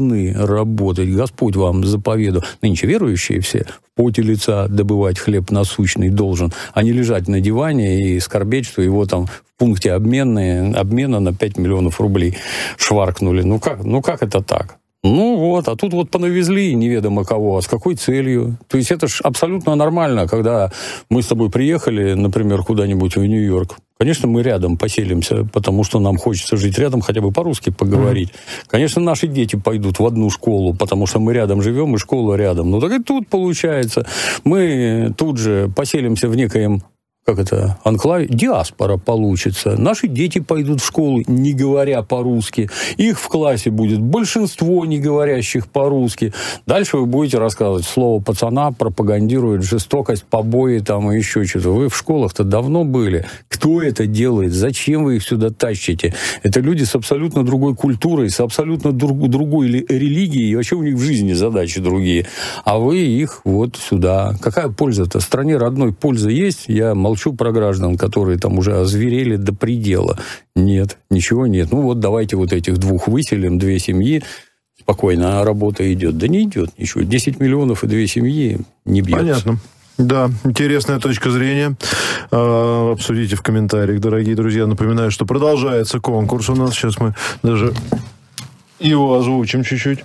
Господь вам заповедал. Нынче верующие все в поте лица добывать хлеб насущный должен, а не лежать на диване и скорбеть, что его там в пункте обмена на 5 миллионов рублей шваркнули. Ну как это так? Ну вот, а тут вот понавезли неведомо кого, а с какой целью? То есть это ж абсолютно нормально, когда мы с тобой приехали, например, куда-нибудь в Нью-Йорк. Конечно, мы рядом поселимся, потому что нам хочется жить рядом, хотя бы по-русски поговорить. Конечно, наши дети пойдут в одну школу, потому что мы рядом живем, и школа рядом. Ну так и тут получается. Мы тут же поселимся в некоем анклаве, диаспора получится. Наши дети пойдут в школу, не говоря по-русски. Их в классе будет большинство не говорящих по-русски. Дальше вы будете рассказывать. Слово пацана пропагандирует жестокость, побои там и еще что-то. Вы в школах-то давно были. Кто это делает? Зачем вы их сюда тащите? Это люди с абсолютно другой культурой, с абсолютно другой религией, и вообще у них в жизни задачи другие. А вы их вот сюда. Какая польза-то? В стране родной польза есть? Я молчу про граждан, которые там уже озверели до предела. Нет, ничего нет. Ну вот давайте вот этих двух выселим, 2 семьи, спокойно, а работа идет. Да не идет ничего. 10 миллионов и 2 семьи не бьется. Понятно. Да, интересная точка зрения. Обсудите в комментариях, дорогие друзья. Напоминаю, что продолжается конкурс у нас. Сейчас мы даже его озвучим чуть-чуть.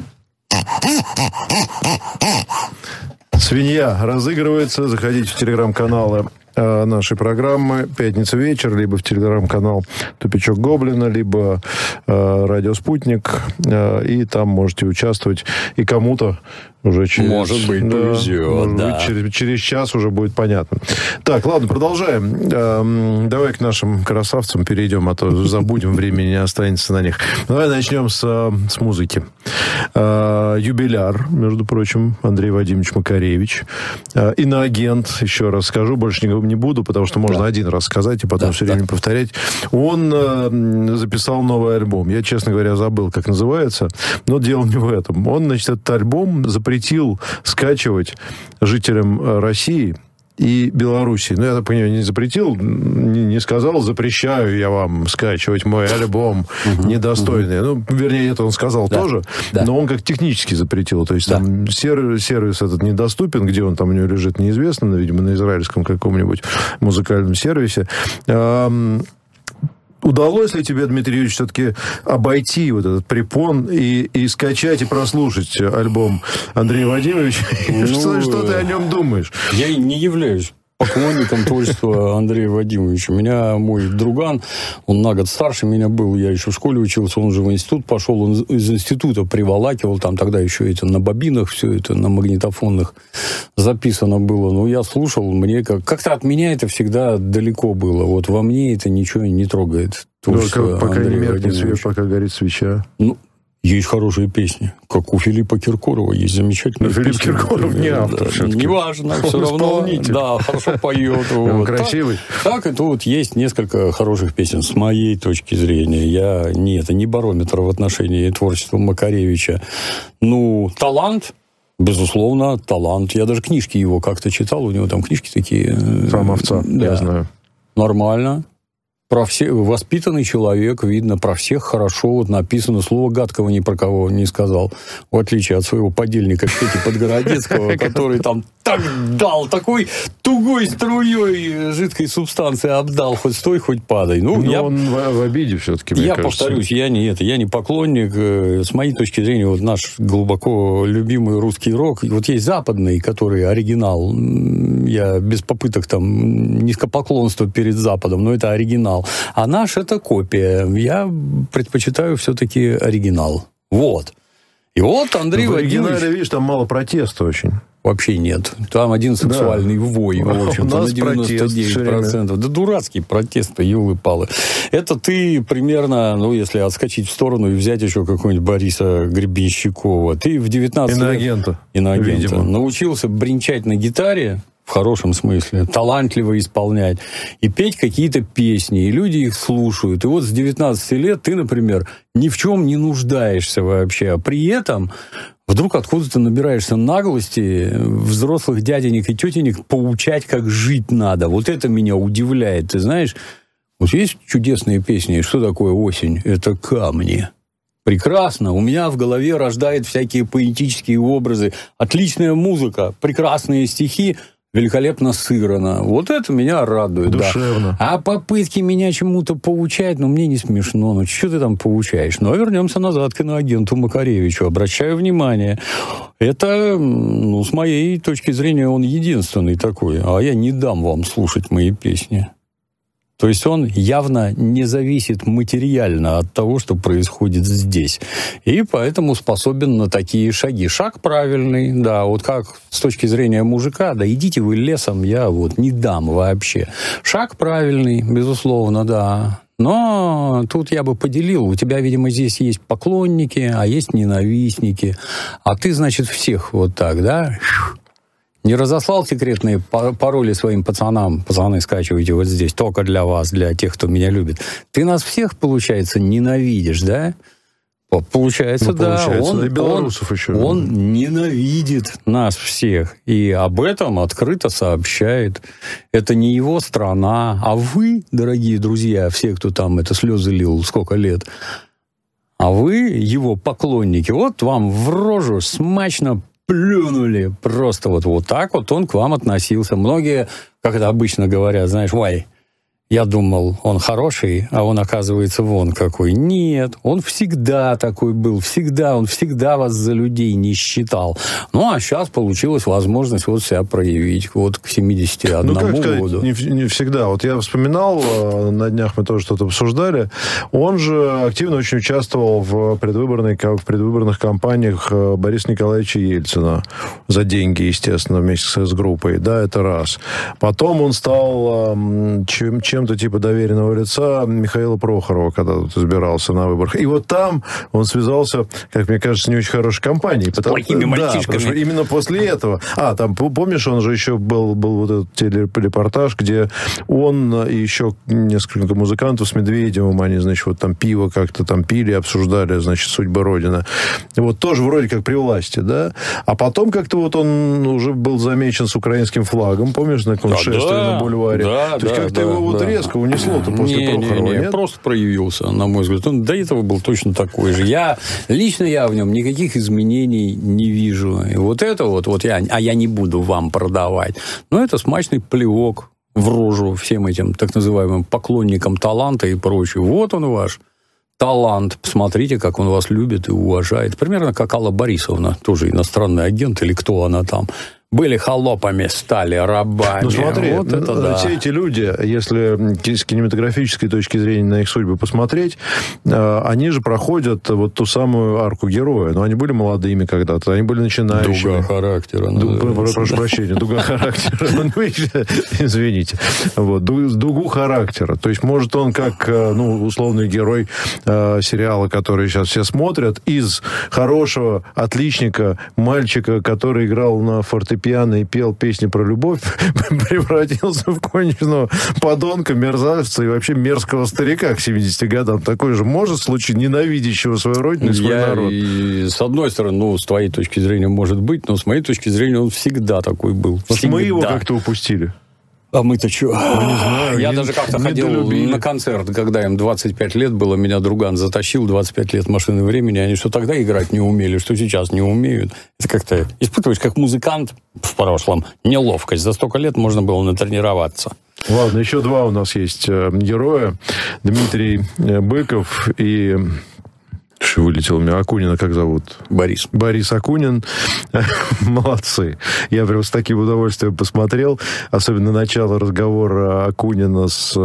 Свинья разыгрывается. Заходите в телеграм-каналы нашей программы «Пятница вечер», либо в телеграм-канал «Тупичок Гоблина», либо «Радио Спутник», и там можете участвовать. И кому-то уже может быть, повезет, да. Через час уже будет понятно. Так, ладно, продолжаем. Давай к нашим красавцам перейдем, а то забудем, времени не останется на них. Давай начнем с музыки. Юбиляр, между прочим, Андрей Вадимович Макаревич. Иноагент, еще раз скажу, больше не буду, потому что можно один раз сказать и потом все время повторять. Он записал новый альбом. Я, честно говоря, забыл, как называется, но дело не в этом. Он, значит, этот альбом запретил скачивать жителям России и Белоруссии. Ну, я так понимаю, не запретил, не сказал, запрещаю я вам скачивать мой альбом недостойный. Ну, вернее, это он сказал тоже, но он как технически запретил. То есть там сервис этот недоступен, где он там у него лежит, неизвестно, но, видимо, на израильском каком-нибудь музыкальном сервисе. Удалось ли тебе, Дмитрий Юрьевич, все-таки обойти вот этот препон и скачать и прослушать альбом Андрея Вадимовича? Что ты о нем думаешь? Я не являюсь поклонником творчества Андрея Вадимовича. У меня мой друган, он на год старше меня был, я еще в школе учился, он же в институт пошел, он из института приволакивал, там тогда еще это на бобинах все это, на магнитофонных записано было. Но я слушал, мне как-то от меня это всегда далеко было. Вот во мне это ничего не трогает. Пока не меркнет свет, пока горит свеча. Ну, есть хорошие песни, как у Филиппа Киркорова есть замечательные песни. Филипп Киркоров не автор все-таки. Неважно, все равно. Да, хорошо поет. Он красивый. Так, и тут есть несколько хороших песен, с моей точки зрения. Это не барометр в отношении творчества Макаревича. Ну, талант, безусловно, талант. Я даже книжки его как-то читал, у него там книжки такие. Сам овца, да. Я знаю. Нормально. Про всех, воспитанный человек, видно, про всех хорошо вот написано. Слово гадкого ни про кого не сказал. В отличие от своего подельника Пети Подгородецкого, который там так дал, такой тугой струей жидкой субстанции обдал, хоть стой, хоть падай. Ну, он в обиде все-таки, мне кажется. Повторюсь, я не поклонник. С моей точки зрения, вот наш глубоко любимый русский рок, вот есть западный, который оригинал. Я без попыток там низкопоклонства перед Западом, но это оригинал. А наш это копия. Я предпочитаю все-таки оригинал. Вот. И вот Андрей Вадимович... В оригинале, видишь, там мало протеста очень. Вообще нет. Там один сексуальный вой, в общем-то, на 99%. Да дурацкий протест, елы-палы. Это ты примерно, если отскочить в сторону и взять еще какого-нибудь Бориса Гребенщикова, ты в 19 лет... Иноагента. Научился бренчать на гитаре, в хорошем смысле, талантливо исполнять, и петь какие-то песни, и люди их слушают. И вот с 19 лет ты, например, ни в чем не нуждаешься вообще, а при этом вдруг откуда-то набираешься наглости взрослых дяденек и тетенек поучать, как жить надо. Вот это меня удивляет. Ты знаешь, вот есть чудесные песни, что такое осень? Это камни. Прекрасно. У меня в голове рождает всякие поэтические образы. Отличная музыка, прекрасные стихи, великолепно сыграно. Вот это меня радует. Душевно. Да. А попытки меня чему-то поучать, мне не смешно. Что ты там поучаешь? Но вернемся назад к иноагенту Макаревичу. Обращаю внимание. Это, с моей точки зрения, он единственный такой. А я не дам вам слушать мои песни. То есть он явно не зависит материально от того, что происходит здесь. И поэтому способен на такие шаги. Шаг правильный, да, вот как с точки зрения мужика, да идите вы лесом, я не дам вообще. Шаг правильный, безусловно, да. Но тут я бы поделил. У тебя, видимо, здесь есть поклонники, а есть ненавистники. А ты, значит, всех вот так, да? Не разослал секретные пароли своим пацанам. Пацаны, скачивайте вот здесь. Только для вас, для тех, кто меня любит. Ты нас всех, получается, ненавидишь, да? Получается, да. И белорусов еще. Он ненавидит нас всех. И об этом открыто сообщает. Это не его страна. А вы, дорогие друзья, все, кто там слезы лил сколько лет, а вы, его поклонники, вот вам в рожу смачно плюнули. Просто вот так он к вам относился. Многие, как это обычно говорят, знаешь, я думал, он хороший, а он, оказывается, вон какой. Нет, он всегда такой был. Он всегда вас за людей не считал. А сейчас получилась возможность себя проявить к 71 году. Не всегда. Я вспоминал, на днях мы тоже что-то обсуждали, он же активно очень участвовал в предвыборных кампаниях Бориса Николаевича Ельцина. За деньги, естественно, вместе с группой. Да, это раз. Потом он стал чем-то типа доверенного лица Михаила Прохорова, когда избирался на выборах. И там он связался, как мне кажется, с не очень хорошей компанией. С плохими мальчишками. Да, именно после этого. Там, помнишь, он же еще был этот телерепортаж, где он и еще несколько музыкантов с Медведевым, они, там пиво как-то там пили, обсуждали, судьбы Родины. Тоже вроде как при власти, да? А потом как-то он уже был замечен с украинским флагом, помнишь, на каком шествии на бульваре? Да, то есть как-то его резко унесло-то после Прохорова, нет? Просто проявился, на мой взгляд. Он до этого был точно такой же. Лично я в нем никаких изменений не вижу. И я не буду вам продавать. Но это смачный плевок в рожу всем этим так называемым поклонникам таланта и прочее. Вот он ваш талант. Посмотрите, как он вас любит и уважает. Примерно как Алла Борисовна, тоже иностранный агент, или кто она там. были холопами, стали рабами. Ну, смотри, вот это да. Все эти люди, если с кинематографической точки зрения на их судьбы посмотреть, они же проходят вот ту самую арку героя. Но они были молодыми когда-то, они были начинающими. Дуга характера. Прошу прощения, дуга характера. Извините. Дугу характера. То есть, может, он как условный герой сериала, который сейчас все смотрят, из хорошего отличника, мальчика, который играл на фортепиано и пел песни про любовь, превратился в конечного подонка, мерзавца и вообще мерзкого старика к 70 годам. Такой же может случай ненавидящего свою родину и свой народ. И, с одной стороны, с твоей точки зрения может быть, но с моей точки зрения он всегда такой был. Мы его как-то упустили. А мы-то что? Не знаю. Я даже как-то ходил на концерт, когда им 25 лет было, меня друган затащил, 25 лет машины времени, они что тогда играть не умели, что сейчас не умеют. Это как-то испытываешь, как музыкант в прошлом, неловкость. За столько лет можно было натренироваться. Ладно, еще два у нас есть героя. Дмитрий Быков и... Вылетел у меня. Акунина как зовут? Борис Акунин. Молодцы. Я прям с таким удовольствием посмотрел. Особенно начало разговора Акунина с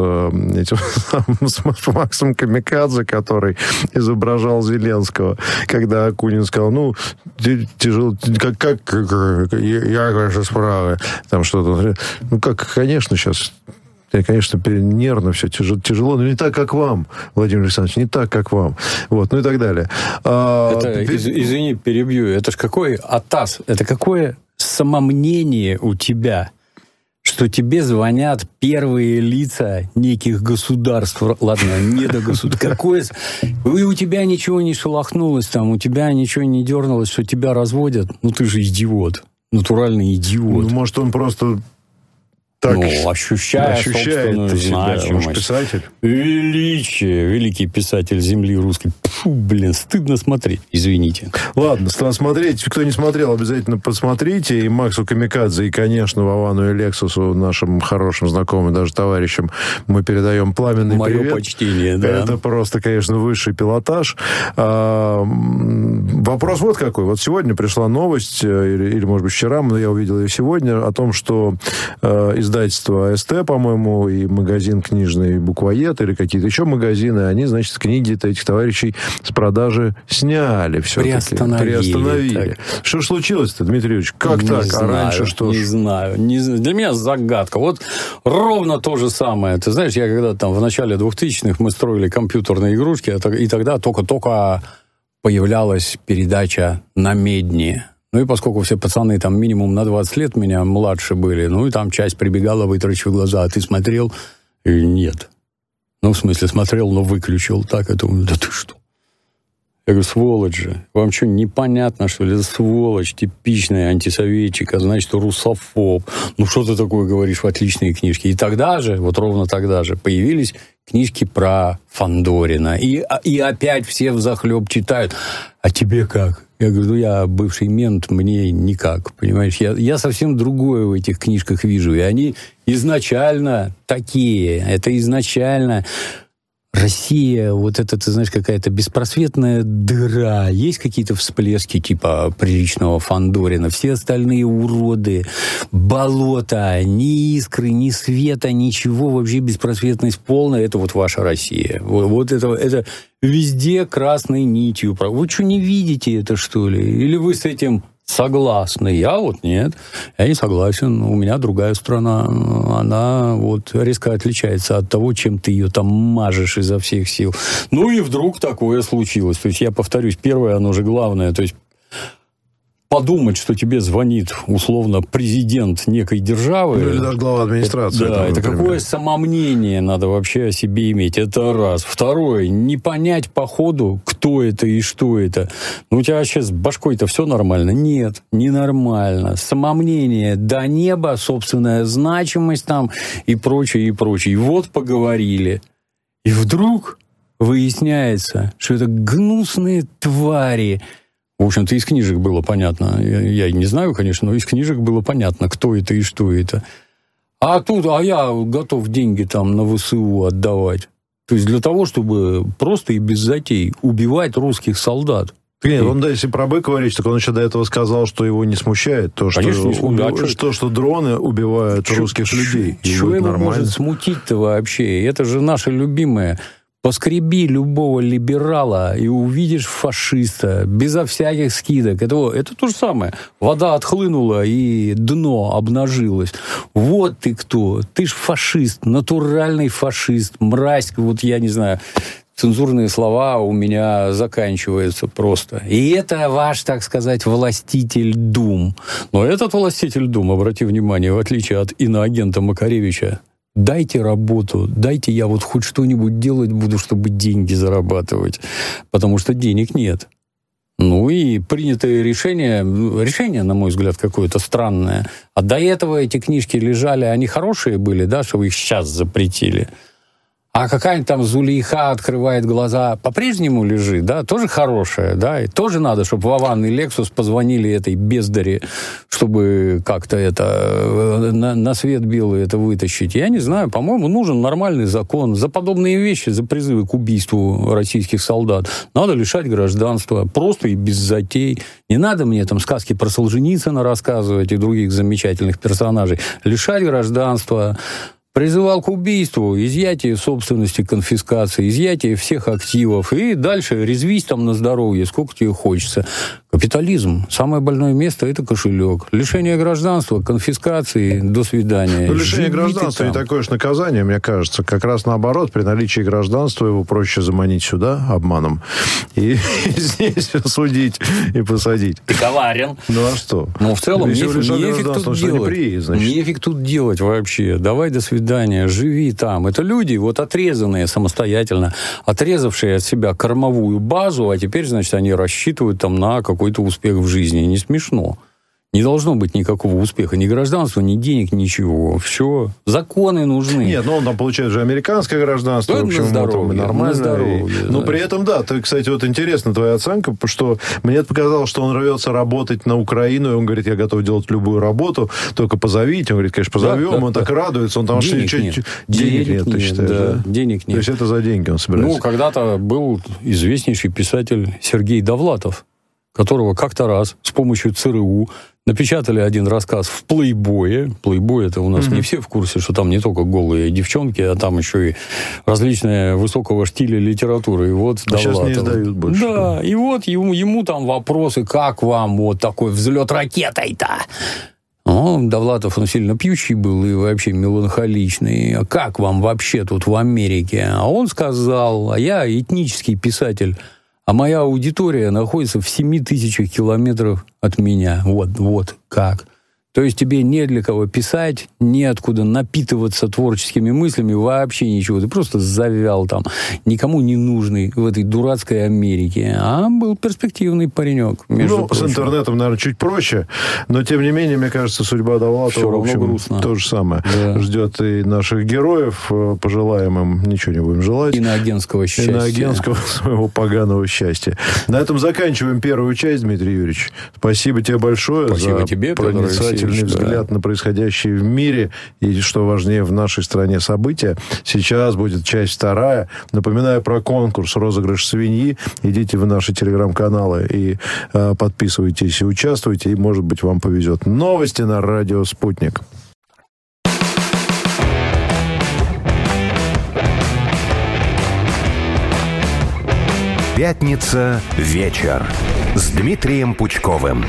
Максом Камикадзе, который изображал Зеленского. Когда Акунин сказал, тяжело, как я, конечно, справа. Там что-то. Конечно, сейчас... Конечно, нервно все, тяжело, но не так, как вам, Владимир Александрович, не так, как вам. Вот, и так далее. Извини, перебью. Это ж какой атас, это какое самомнение у тебя, что тебе звонят первые лица неких государств. Ладно, не до государств. Какое... И у тебя ничего не шелохнулось там, у тебя ничего не дернулось, что тебя разводят. Ты же идиот. Натуральный идиот. Может, он просто... Так, ощущает собственную значимость. Может, писатель? Великий писатель земли русской. Стыдно смотреть, извините. Ладно, смотреть. Кто не смотрел, обязательно посмотрите. И Максу Камикадзе, и, конечно, Вовану и Лексусу, нашим хорошим знакомым, даже товарищам, мы передаем пламенный привет. Мое почтение, да. Это просто, конечно, высший пилотаж. Вопрос вот какой. Вот сегодня пришла новость, или, может быть, вчера, но я увидел ее сегодня, о том, что издательство АСТ, по-моему, и магазин книжный «Буквоед» или какие-то еще магазины, они, значит, книги этих товарищей с продажи сняли все-таки. Приостановили. Что ж случилось-то, Дмитрий Юрьевич? Как так? Знаю, раньше что? Не знаю. Для меня загадка. Вот ровно то же самое. Ты знаешь, я когда там в начале 2000-х мы строили компьютерные игрушки, и тогда только-только появлялась передача на Медне. И поскольку все пацаны там минимум на 20 лет меня младше были, и там часть прибегала, вытаращив глаза, а ты смотрел? И нет. В смысле, смотрел, но выключил. Так, это да ты что? Я говорю, сволочь же. Вам что, непонятно, что ли? Это сволочь, типичный антисоветчик, а значит, русофоб. Что ты такое говоришь в отличные книжки? И тогда же, вот ровно тогда же, появились книжки про Фандорина. И опять все взахлеб читают. А тебе как? Я говорю, я бывший мент, мне никак, понимаешь? Я совсем другое в этих книжках вижу. И они изначально такие. Это изначально... Россия, вот это, ты знаешь, какая-то беспросветная дыра. Есть какие-то всплески типа приличного Фандорина. Все остальные уроды, болото, ни искры, ни света, ничего. Вообще беспросветность полная. Это вот ваша Россия. Вот это везде красной нитью. Вы что, не видите это, что ли? Или вы с этим согласны? Я вот нет. Я не согласен. У меня другая страна. Она вот резко отличается от того, чем ты ее там мажешь изо всех сил. И вдруг такое случилось. То есть, я повторюсь, первое, оно же главное. То есть, подумать, что тебе звонит, условно, президент некой державы... Или даже глава администрации. Да, это какое самомнение надо вообще о себе иметь. Это раз. Второе, не понять по ходу, кто это и что это. У тебя сейчас с башкой-то все нормально? Нет, ненормально. Самомнение до неба, собственная значимость там и прочее, и прочее. И вот поговорили. И вдруг выясняется, что это гнусные твари. В общем-то, из книжек было понятно. Я не знаю, конечно, но из книжек было понятно, кто это и что это. А я готов деньги там на ВСУ отдавать. То есть для того, чтобы просто и без затей убивать русских солдат. Нет, он, если про Б говорить, так он еще до этого сказал, что его не смущает то, что дроны убивают русских людей. Чего его может смутить-то вообще? Это же наше любимое. Поскреби любого либерала и увидишь фашиста безо всяких скидок. Это то же самое. Вода отхлынула, и дно обнажилось. Вот ты кто. Ты ж фашист, натуральный фашист, мразь. Вот я не знаю... Цензурные слова у меня заканчиваются просто. И это ваш, так сказать, властитель дум. Но этот властитель дум, обрати внимание, в отличие от иноагента Макаревича, дайте работу, дайте я вот хоть что-нибудь делать буду, чтобы деньги зарабатывать. Потому что денег нет. Ну и принятое решение, на мой взгляд, какое-то странное. А до этого эти книжки лежали, они хорошие были, да, что вы их сейчас запретили. А какая-нибудь там Зулейха открывает глаза, по-прежнему лежит, да, тоже хорошая, да, и тоже надо, чтобы Вован и Лексус позвонили этой бездаре, чтобы как-то это на свет белый это вытащить. Я не знаю, по-моему, нужен нормальный закон. За подобные вещи, за призывы к убийству российских солдат надо лишать гражданства, просто и без затей. Не надо мне там сказки про Солженицына рассказывать и других замечательных персонажей. Лишать гражданства. Призывал к убийству, изъятие собственности, конфискации, изъятие всех активов. И дальше резвись там на здоровье, сколько тебе хочется. Капитализм. Самое больное место – это кошелек. Лишение гражданства, конфискации, до свидания. Ну, лишение гражданства не такое же наказание, мне кажется. Как раз наоборот, при наличии гражданства его проще заманить сюда обманом и здесь судить и посадить. Ты коварен. Ну, а что? Ну, в целом, нефиг тут делать вообще. Давай, до свидания, живи там. Это люди, вот отрезанные самостоятельно, отрезавшие от себя кормовую базу, а теперь, значит, они рассчитывают там на какой-то успех в жизни. Не смешно. Не должно быть никакого успеха, ни гражданства, ни денег, ничего. Все. Законы нужны. Нет, ну он там получает же американское гражданство. Да, в общем, здоровье, нормально. Здоровье, но при этом, да, ты, кстати, вот интересна твоя оценка, что мне показалось, что он рвется работать на Украину, и он говорит, я готов делать любую работу, только позовите. Он говорит, конечно, позовем, он так радуется. Он там денег нет, ты считаешь, да? Денег нет. То есть это за деньги он собирается? Ну, когда-то был известнейший писатель Сергей Довлатов, которого как-то раз с помощью ЦРУ напечатали один рассказ в «Плейбое». «Плейбой» — это у нас не все в курсе, что там не только голые девчонки, а там еще и различная высокого штиля литература. И вот сейчас не издают больше. Да, и вот ему там вопросы, как вам вот такой взлет ракетой-то? Довлатов, он сильно пьющий был и вообще меланхоличный. А как вам вообще тут в Америке? А он сказал, а я этнический писатель, а моя аудитория находится в 7000 километрах от меня. Вот как. То есть тебе не для кого писать, неоткуда напитываться творческими мыслями, вообще ничего. Ты просто завял там, никому не нужный в этой дурацкой Америке. А был перспективный паренек, между прочим. С интернетом, наверное, чуть проще, но, тем не менее, мне кажется, судьба Довлатова, в общем, грустно. То же самое. Да. Ждет и наших героев. Пожелаем им, ничего не будем желать. Иноагентского счастья. Иноагентского своего поганого счастья. На этом заканчиваем первую часть, Дмитрий Юрьевич. Спасибо тебе большое. Спасибо тебе, проницательный взгляд на происходящее в мире и, что важнее, в нашей стране события. Сейчас будет часть вторая. Напоминаю про конкурс «Розыгрыш свиньи». Идите в наши телеграм-каналы и подписывайтесь и участвуйте, и, может быть, вам повезет. Новости на радио «Спутник». Пятница. Вечер. С Дмитрием Пучковым.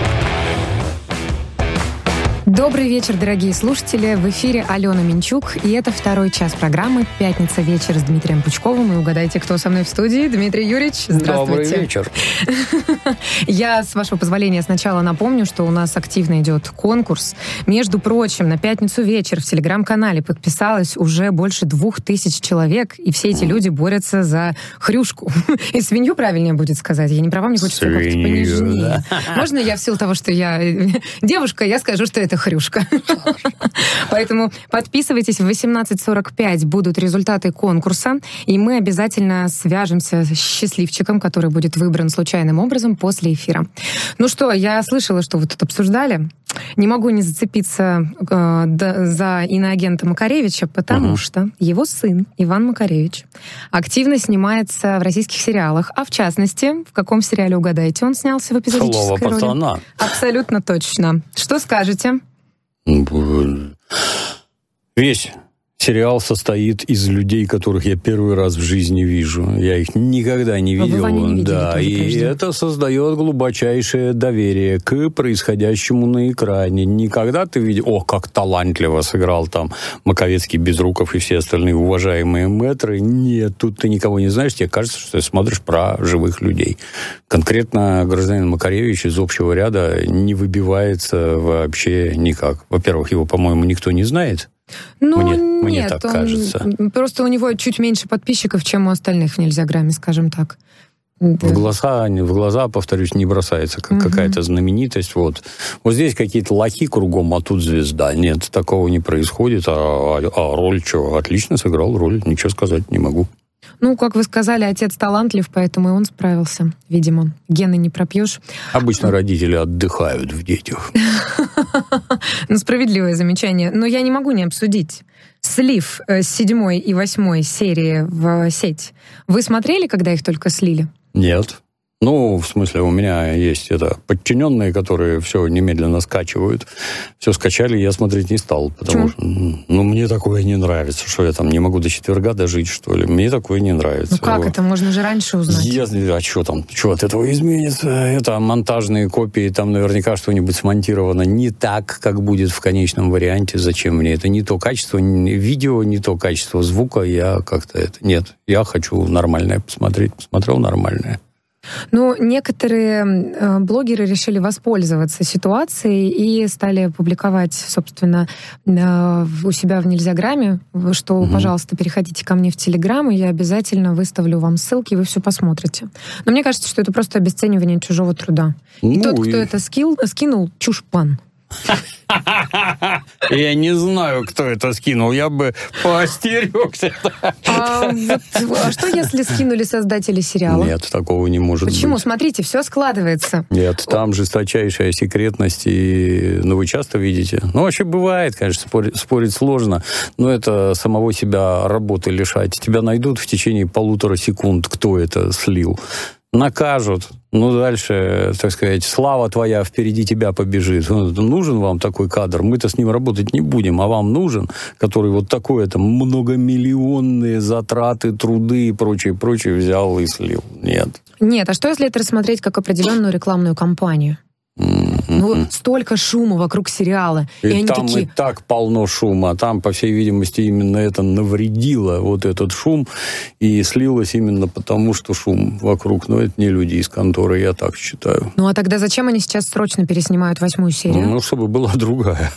Добрый вечер, дорогие слушатели. В эфире Алена Минчук, и это второй час программы «Пятница. Вечер» с Дмитрием Пучковым. И угадайте, кто со мной в студии. Дмитрий Юрьевич, здравствуйте. Добрый вечер. Я, с вашего позволения, сначала напомню, что у нас активно идет конкурс. Между прочим, на «Пятницу. Вечер» в телеграм-канале подписалось уже больше 2000 человек, и все эти люди борются за хрюшку. И свинью, правильнее будет сказать. Я не права, мне хочется как-то понежнее. Да. Можно я в силу того, что я девушка, я скажу, что это хрюшка. Поэтому подписывайтесь. В 18:45 будут результаты конкурса, и мы обязательно свяжемся с счастливчиком, который будет выбран случайным образом после эфира. Ну что, я слышала, что вы тут обсуждали. Не могу не зацепиться за иноагента Макаревича, потому что его сын Иван Макаревич активно снимается в российских сериалах. А в частности, в каком сериале, угадайте, он снялся в эпизодической роли? «Пацана». Абсолютно точно. Что скажете? Весь сериал состоит из людей, которых я первый раз в жизни вижу. Я их никогда не видел. Вы не видели, да, и прежде. это создает глубочайшее доверие к происходящему на экране. Никогда ты видел, как талантливо сыграл там Маковецкий, Безруков и все остальные уважаемые мэтры. Нет, тут ты никого не знаешь, тебе кажется, что ты смотришь про живых людей. Конкретно гражданин Макаревич из общего ряда не выбивается вообще никак. Во-первых, его, по-моему, никто не знает. Ну, Мне нет, так кажется. Просто у него чуть меньше подписчиков, чем у остальных в «Нельзяграме», скажем так. Да. В глаза, повторюсь, не бросается какая-то знаменитость. Вот здесь какие-то лохи кругом, а тут звезда. Нет, такого не происходит. А роль что? Отлично сыграл роль, ничего сказать не могу. Ну, как вы сказали, отец талантлив, поэтому и он справился. Видимо, гены не пропьешь. Обычно родители отдыхают в детях. Ну, справедливое замечание. Но я не могу не обсудить слив 7 и 8 серии в сеть. Вы смотрели, когда их только слили? Нет. Ну, в смысле, у меня есть подчиненные, которые все немедленно скачивают. Все скачали, я смотреть не стал, потому что мне такое не нравится. Что я там не могу до четверга дожить, что ли? Мне такое не нравится. Ну как это? Можно же раньше узнать. А что там? Что от этого изменится? Это монтажные копии, там наверняка что-нибудь смонтировано не так, как будет в конечном варианте. Зачем мне это? Не то качество видео, не то качество звука. Я как-то Нет, я хочу нормальное посмотреть. Посмотрел нормальное. Ну, некоторые блогеры решили воспользоваться ситуацией и стали публиковать, собственно, у себя в «Нельзяграме», что, пожалуйста, переходите ко мне в Телеграм, и я обязательно выставлю вам ссылки, и вы все посмотрите. Но мне кажется, что это просто обесценивание чужого труда. И тот, кто это скинул, чушпан. Я не знаю, кто это скинул. Я бы поостерегся. А что, если скинули создатели сериала? Нет, такого не может быть. Почему? Смотрите, все складывается. Нет, там жесточайшая секретность. И, вы часто видите. Вообще бывает, конечно, спорить сложно. Но это самого себя работы лишать. Тебя найдут в течение 1,5 секунд, кто это слил. Накажут. Дальше, так сказать, слава твоя впереди тебя побежит. Нужен вам такой кадр? Мы-то с ним работать не будем, а вам нужен, который вот такое-то многомиллионные затраты, труды и прочее взял и слил? Нет. Нет, а что, если это рассмотреть как определенную рекламную кампанию? Столько шума вокруг сериала. И они там такие... и так полно шума. Там, по всей видимости, именно это навредило, этот шум, и слилось именно потому, что шум вокруг. Но это не люди из конторы, я так считаю. А тогда зачем они сейчас срочно переснимают 8 серию? Чтобы была другая.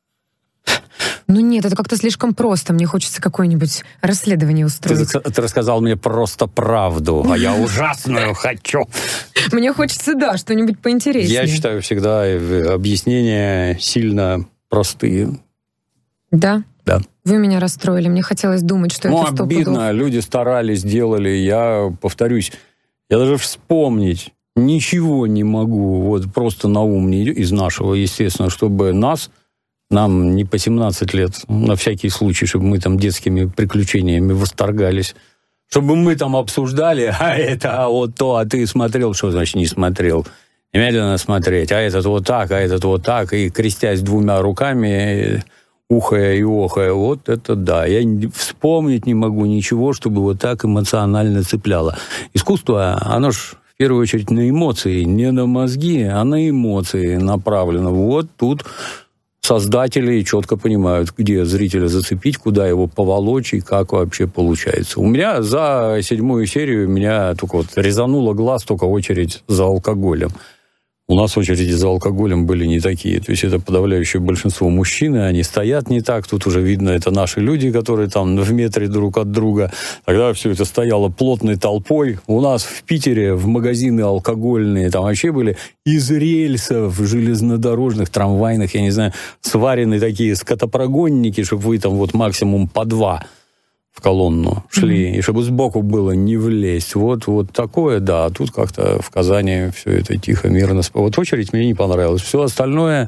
Нет, это как-то слишком просто. Мне хочется какое-нибудь расследование устроить. Ты рассказал мне просто правду, а я ужасную хочу. Мне хочется, что-нибудь поинтереснее. Я считаю всегда объяснения сильно простые. Да? Да. Вы меня расстроили. Мне хотелось думать, что это 100 обидно. пудов. Люди старались, делали. Я повторюсь, я даже вспомнить ничего не могу. Просто на ум не идет. Из нашего, естественно, чтобы нам не по 17 лет, на всякий случай, чтобы мы там детскими приключениями восторгались. Чтобы мы там обсуждали, а ты смотрел, что значит не смотрел? Немедленно смотреть, а этот вот так, и крестясь 2 руками, ухая и охая, это да. Я вспомнить не могу ничего, чтобы вот так эмоционально цепляло. Искусство, оно ж в первую очередь на эмоции, не на мозги, а на эмоции направлено. Тут создатели четко понимают, где зрителя зацепить, куда его поволочь и как вообще получается. У меня за 7 серию только резануло глаз только очередь за алкоголем. У нас очереди за алкоголем были не такие. То есть это подавляющее большинство мужчин, они стоят не так. Тут уже видно, это наши люди, которые там в метре друг от друга. Тогда все это стояло плотной толпой. У нас в Питере в магазины алкогольные там вообще были из рельсов железнодорожных, трамвайных, я не знаю, сварены такие скотопрогонники, чтобы вы там максимум по 2 в колонну шли, и чтобы сбоку было не влезть. Вот такое, да. А тут как-то в Казани все это тихо, мирно. Очередь мне не понравилась. Все остальное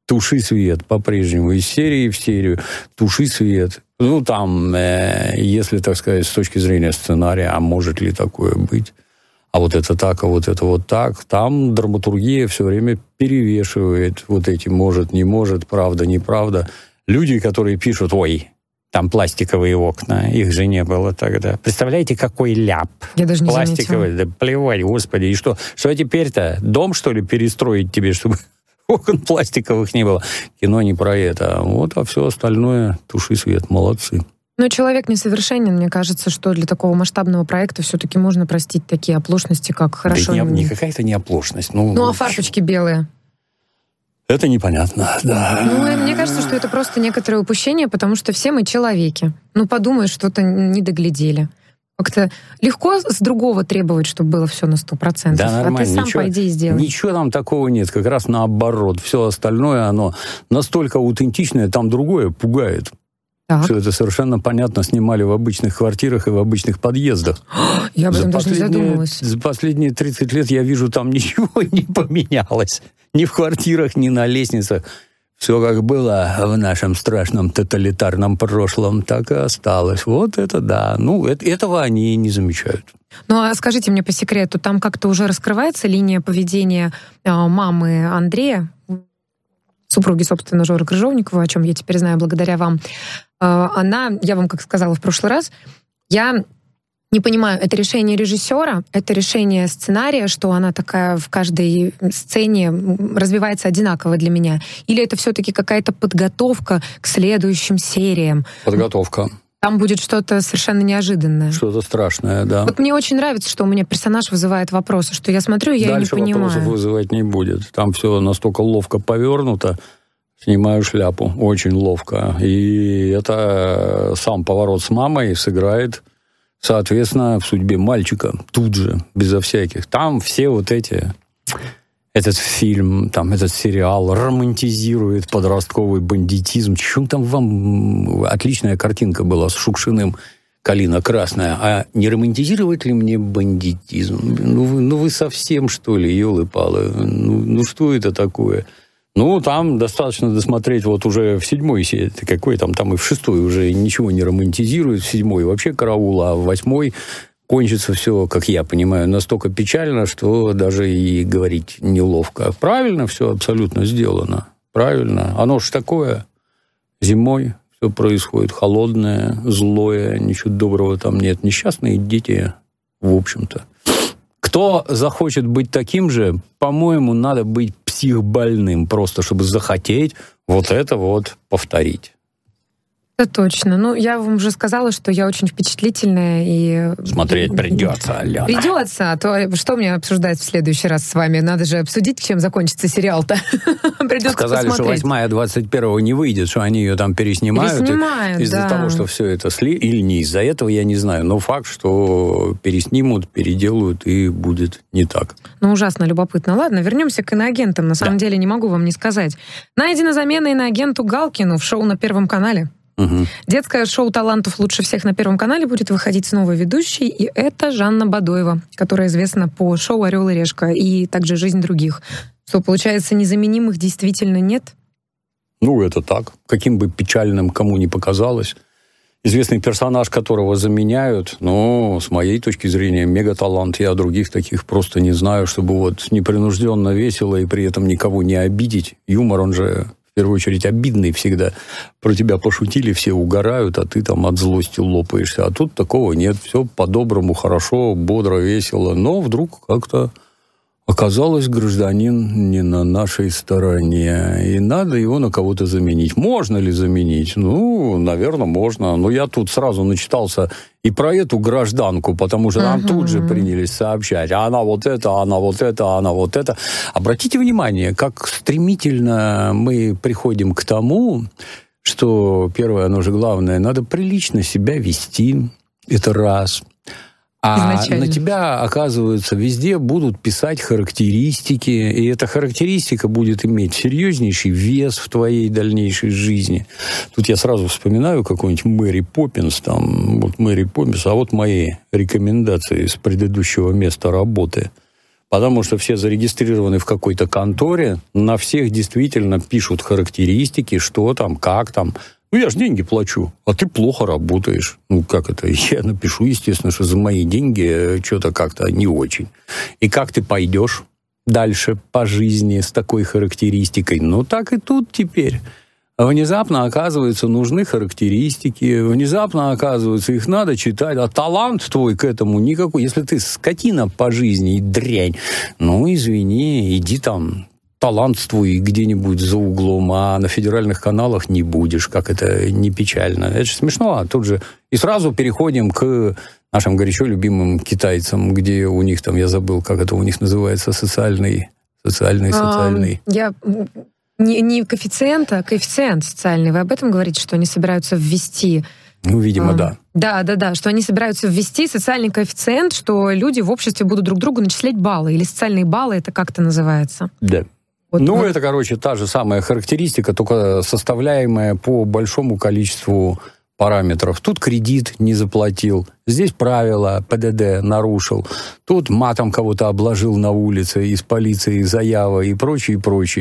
туши свет по-прежнему. Из серии в серию туши свет. Ну, там, если, так сказать, с точки зрения сценария, а может ли такое быть? А вот это так, а вот это вот так. Там драматургия все время перевешивает вот эти может, не может, правда, неправда. Люди, которые пишут, ой, там пластиковые окна, их же не было тогда. Представляете, какой ляп? Я даже не пластиковый, заметила. да плевать, господи. И что? Что теперь-то? Дом, что ли, перестроить тебе, чтобы окон пластиковых не было? Кино не про это. Вот, а все остальное туши свет. Молодцы. Но человек несовершенен, мне кажется, что для такого масштабного проекта все-таки можно простить такие оплошности, как хорошо... Да никакая это не оплошность. Ну, а фарточки белые? Это непонятно, да. Ну, мне кажется, что это просто некоторое упущение, потому что все мы человеки. Ну, подумай, что-то не доглядели. Как-то легко с другого требовать, чтобы было все на 100%. Да, нормально. А ты сам пойди и сделай. Ничего там такого нет, как раз наоборот. Все остальное, оно настолько аутентичное, там другое пугает. Так. Все это совершенно понятно снимали в обычных квартирах и в обычных подъездах. Я об этом даже не задумывалась. За последние 30 лет я вижу, там ничего не поменялось. Ни в квартирах, ни на лестницах. Все как было в нашем страшном тоталитарном прошлом, так и осталось. Вот это да. Ну, этого они не замечают. Ну, а скажите мне по секрету, там как-то уже раскрывается линия поведения мамы Андрея, супруги, собственно, Жоры Крыжовникова, о чем я теперь знаю благодаря вам. Она, я вам как сказала в прошлый раз, я не понимаю, это решение режиссера, это решение сценария, что она такая в каждой сцене развивается одинаково для меня, или это все-таки какая-то подготовка к следующим сериям? Подготовка. Там будет что-то совершенно неожиданное. Что-то страшное, да. Вот мне очень нравится, что у меня персонаж вызывает вопросы, что я смотрю, я дальше не понимаю. Дальше вопросов вызывать не будет. Там все настолько ловко повернуто. Снимаю шляпу. Очень ловко. И это сам поворот с мамой сыграет, соответственно, в судьбе мальчика. Тут же, безо всяких. Там все вот эти... Этот фильм, там, этот сериал романтизирует подростковый бандитизм. Чем там вам отличная картинка была с Шукшиным, «Калина красная». А не романтизировать ли мне бандитизм? Ну вы совсем, что ли, елы-палы? Ну что это такое? Ну, там достаточно досмотреть вот уже в 7-й серии. Какой там и в 6-й уже ничего не романтизирует. В 7-й вообще караул, а в 8-й кончится все, как я понимаю, настолько печально, что даже и говорить неловко. Правильно все абсолютно сделано. Правильно. Оно ж такое. Зимой все происходит холодное, злое, ничего доброго там нет. Несчастные дети, в общем-то. Кто захочет быть таким же, по-моему, надо быть психбольным, просто чтобы захотеть вот это вот повторить. Это точно. Ну, я вам уже сказала, что я очень впечатлительная и... Смотреть придется, Алена. Придется, а то что мне обсуждать в следующий раз с вами? Надо же обсудить, чем закончится сериал-то. Придется сказали, посмотреть. Что 8-я 21-го не выйдет, что они ее там переснимают. Из-за того, что все это или не из-за этого, я не знаю. Но факт, что переснимут, переделают, и будет не так. Ну, ужасно любопытно. Ладно, вернемся к иноагентам. На самом деле, не могу вам не сказать. Найдена замена иноагенту Галкину в шоу на Первом канале. Угу. Детское шоу талантов «Лучше всех» на Первом канале будет выходить с новой ведущей, и это Жанна Бадоева, которая известна по шоу «Орел и решка» и также «Жизнь других». Что, получается, незаменимых действительно нет? Ну, это так. Каким бы печальным кому ни показалось. Известный персонаж, которого заменяют, но, с моей точки зрения, мегаталант. Я других таких просто не знаю, чтобы вот непринужденно, весело и при этом никого не обидеть. Юмор, он же... в первую очередь, обидный всегда. Про тебя пошутили, все угорают, а ты там от злости лопаешься. А тут такого нет. Все по-доброму, хорошо, бодро, весело. Но вдруг как-то оказалось, гражданин не на нашей стороне. И надо его на кого-то заменить. Можно ли заменить? Ну, наверное, можно. Но я тут сразу начитался и про эту гражданку, потому что нам тут же принялись сообщать. А она вот это, она вот это, она вот это. Обратите внимание, как стремительно мы приходим к тому, что, первое, оно же главное, надо прилично себя вести. Это раз. А на тебя, оказывается, везде будут писать характеристики, и эта характеристика будет иметь серьезнейший вес в твоей дальнейшей жизни. Тут я сразу вспоминаю какой-нибудь Мэри Поппинс, вот Мэри Поппинс, а вот мои рекомендации с предыдущего места работы. потому что все зарегистрированы в какой-то конторе, на всех действительно пишут характеристики, что там, как там. Ну, я же деньги плачу, а ты плохо работаешь. Ну, как это? Я напишу, естественно, что за мои деньги что-то как-то не очень. И как ты пойдешь дальше по жизни с такой характеристикой? Ну, так и тут теперь. Внезапно, оказывается, нужны характеристики, внезапно, оказывается, их надо читать, а талант твой к этому никакой. Если ты скотина по жизни и дрянь, ну, извини, иди там талантствуй где-нибудь за углом, а на федеральных каналах не будешь, как это не печально. Это же смешно, а тут же... И сразу переходим к нашим горячо любимым китайцам, где у них там, я забыл, как это у них называется, социальный. Не коэффициент, а коэффициент социальный. Вы об этом говорите, что они собираются ввести? Ну, видимо, да. Да, что они собираются ввести социальный коэффициент, что люди в обществе будут друг другу начислять баллы, или социальные баллы, это как-то называется? Да. Вот, это, короче, та же самая характеристика, только составляемая по большому количеству параметров. Тут кредит не заплатил, здесь правила ПДД нарушил, тут матом кого-то обложил на улице, из полиции заява и прочее.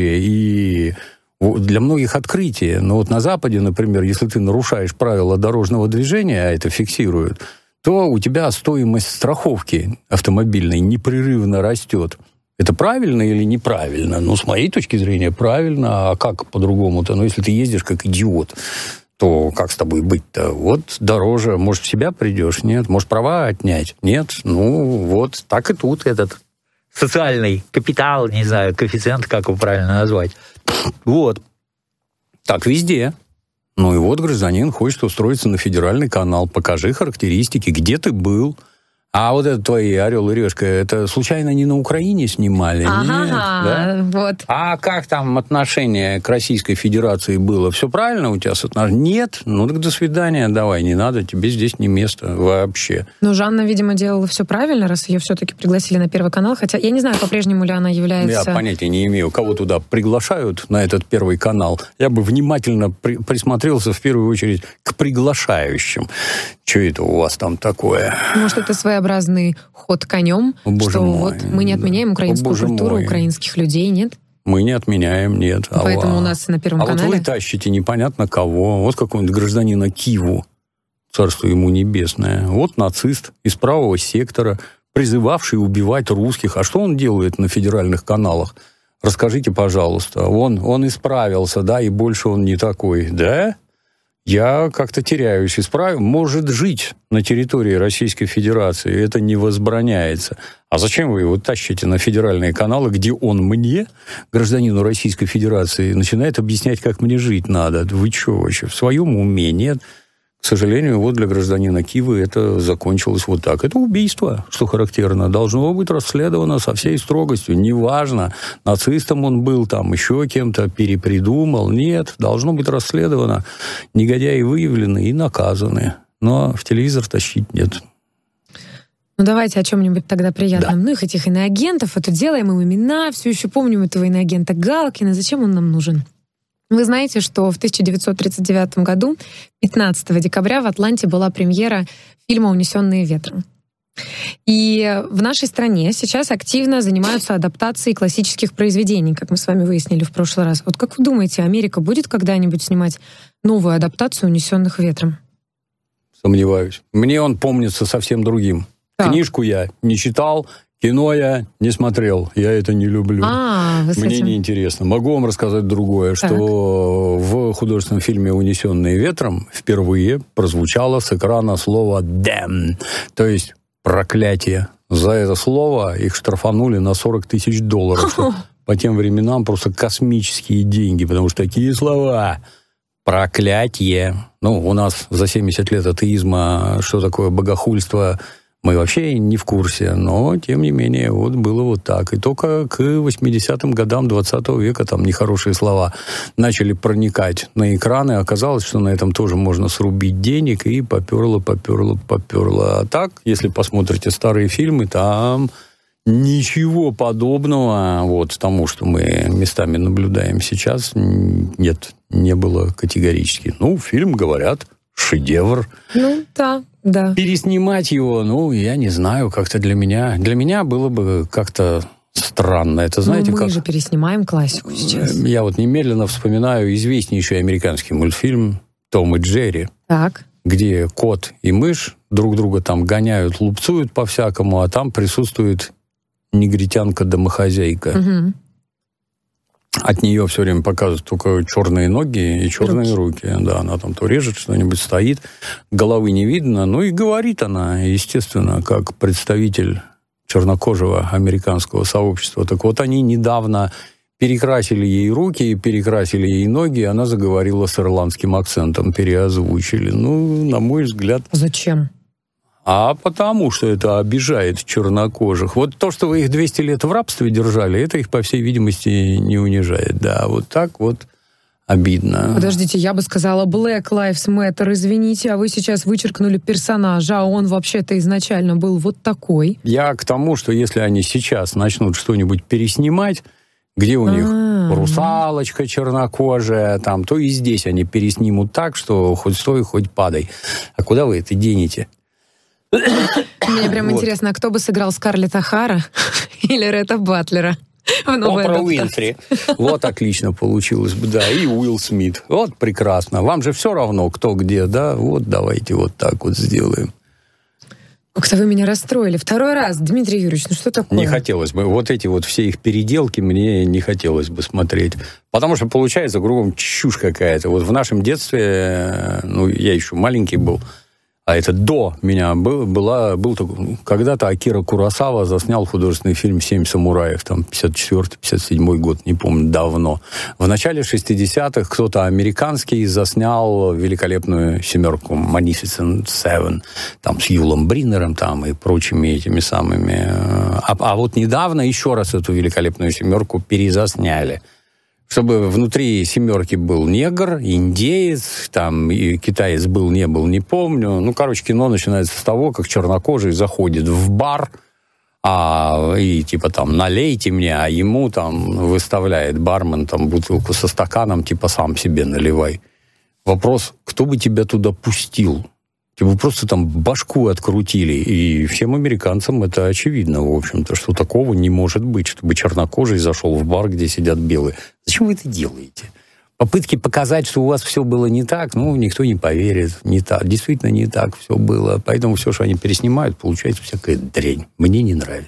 И для многих открытие. Но вот на Западе, например, если ты нарушаешь правила дорожного движения, а это фиксируют, то у тебя стоимость страховки автомобильной непрерывно растет. Это правильно или неправильно? Ну, с моей точки зрения, правильно. А как по-другому-то? Ну, если ты ездишь как идиот, то как с тобой быть-то? Вот дороже. Может, в себя придешь? Нет. Может, права отнять? Нет. Ну, вот так и тут этот социальный капитал, не знаю, коэффициент, как его правильно назвать. Вот. Так везде. Ну и вот гражданин хочет устроиться на федеральный канал. Покажи характеристики, где ты был. А вот это твои «Орел и решка», это случайно не на Украине снимали? Нет, да? Вот. А как там отношение к Российской Федерации было? Все правильно у тебя с отношением? Нет? Ну так до свидания, давай, не надо, тебе здесь не место вообще. Но Жанна, видимо, делала все правильно, раз ее все-таки пригласили на Первый канал, хотя я не знаю, по-прежнему ли она является... Я понятия не имею, кого туда приглашают на этот Первый канал. Я бы внимательно присмотрелся в первую очередь к приглашающим. Что это у вас там такое? Может, это своеобразный ход конем, что мой, вот мы не отменяем украинскую культуру, украинских людей, нет? Мы не отменяем, нет. Поэтому у нас на Первом канале... А вот вы тащите непонятно кого. Вот какого-нибудь гражданина Киву, царство ему небесное. Вот нацист из правого сектора, призывавший убивать русских. А что он делает на федеральных каналах? Расскажите, пожалуйста. Он исправился, да, и больше он не такой, да? Я как-то теряюсь. Может жить на территории Российской Федерации. Это не возбраняется. А зачем вы его тащите на федеральные каналы, где он мне, гражданину Российской Федерации, начинает объяснять, как мне жить надо? Вы что вообще, в своем уме? Нет. К сожалению, вот для гражданина Кивы это закончилось вот так. Это убийство, что характерно, должно быть расследовано со всей строгостью. Неважно, нацистом он был, там еще кем-то перепридумал. Нет, должно быть расследовано. Негодяи выявлены и наказаны. Но в телевизор тащить нет. Ну, давайте о чем-нибудь тогда приятном. Да. Ну, их этих иноагентов, это делаем им имена, все еще помним этого иноагента Галкина. Зачем он нам нужен? Вы знаете, что в 1939 году, 15 декабря, в Атланте была премьера фильма «Унесенные ветром». И в нашей стране сейчас активно занимаются адаптацией классических произведений, как мы с вами выяснили в прошлый раз. Вот как вы думаете, Америка будет когда-нибудь снимать новую адаптацию «Унесенных ветром»? Сомневаюсь. Мне он помнится совсем другим. Так. Книжку я не читал, кино я не смотрел, я это не люблю. Мне неинтересно. Могу вам рассказать другое, так. Что в художественном фильме «Унесенные ветром» впервые прозвучало с экрана слово «damn», то есть проклятие. За это слово их штрафанули на $40 тысяч, что по тем временам просто космические деньги, потому что такие слова... Проклятие. Ну, у нас за 70 лет атеизма, что такое богохульство, мы вообще не в курсе, но, тем не менее, вот было вот так. И только к 80-м годам 20 века там нехорошие слова начали проникать на экраны. Оказалось, что на этом тоже можно срубить денег, и поперло. А так, если посмотрите старые фильмы, там ничего подобного вот тому, что мы местами наблюдаем сейчас, нет, не было категорически. Ну, фильм, говорят, шедевр. Ну, да. Переснимать его, ну, я не знаю, как-то для меня было бы как-то странно. Это, знаете, мы как... же переснимаем классику сейчас. Я вот немедленно вспоминаю известнейший американский мультфильм «Том и Джерри», Так. где кот и мышь друг друга там гоняют, лупцуют по-всякому, а там присутствует негритянка-домохозяйка. Угу. От нее все время показывают только черные ноги и черные руки. Да, она там то режет что-нибудь, стоит, головы не видно. Ну и говорит она, естественно, как представитель чернокожего американского сообщества. Так вот, они недавно перекрасили ей руки, перекрасили ей ноги, и она заговорила с ирландским акцентом, переозвучили. Ну, на мой взгляд... Зачем? А потому что это обижает чернокожих. Вот то, что вы их 200 лет в рабстве держали, это их, по всей видимости, не унижает. Да, вот так вот обидно. Подождите, я бы сказала Black Lives Matter, извините, а вы сейчас вычеркнули персонажа, а он вообще-то изначально был вот такой. Я к тому, что если они сейчас начнут что-нибудь переснимать, где у них русалочка чернокожая, там, то и здесь они переснимут так, что хоть стой, хоть падай. А куда вы это денете? Мне прям интересно, а кто бы сыграл Скарлетт О'Хара или Ретта Батлера? Опра Уинфри. Вот отлично получилось бы, да. И Уилл Смит. Вот прекрасно. Вам же все равно, кто где, да? Вот давайте вот так вот сделаем. Как-то вы меня расстроили. Второй раз, Дмитрий Юрьевич, ну что такое? Не хотелось бы. Вот эти вот все их переделки мне не хотелось бы смотреть. Потому что получается кругом чушь какая-то. Вот в нашем детстве, ну, я еще маленький был, а это до меня был когда-то Акира Куросава заснял художественный фильм «Семь самураев», там, 54-57 год, не помню, давно. В начале 60-х кто-то американский заснял великолепную «Семерку», «Magnificent Seven», там, с Юлом Бриннером, там, и прочими этими самыми. А вот недавно еще раз эту великолепную «Семерку» перезасняли. Чтобы внутри «Семерки» был негр, индеец, там, и китаец был, не был, не помню. Ну, короче, кино начинается с того, как чернокожий заходит в бар, и типа там «налейте мне», а ему там выставляет бармен там бутылку со стаканом, типа «сам себе наливай». Вопрос, кто бы тебя туда пустил? Типа просто там башку открутили. И всем американцам это очевидно, в общем-то, что такого не может быть, чтобы чернокожий зашел в бар, где сидят белые. Зачем вы это делаете? Попытки показать, что у вас все было не так, ну, никто не поверит. Не так. Действительно, не так все было. Поэтому все, что они переснимают, получается всякая дрянь. Мне не нравится.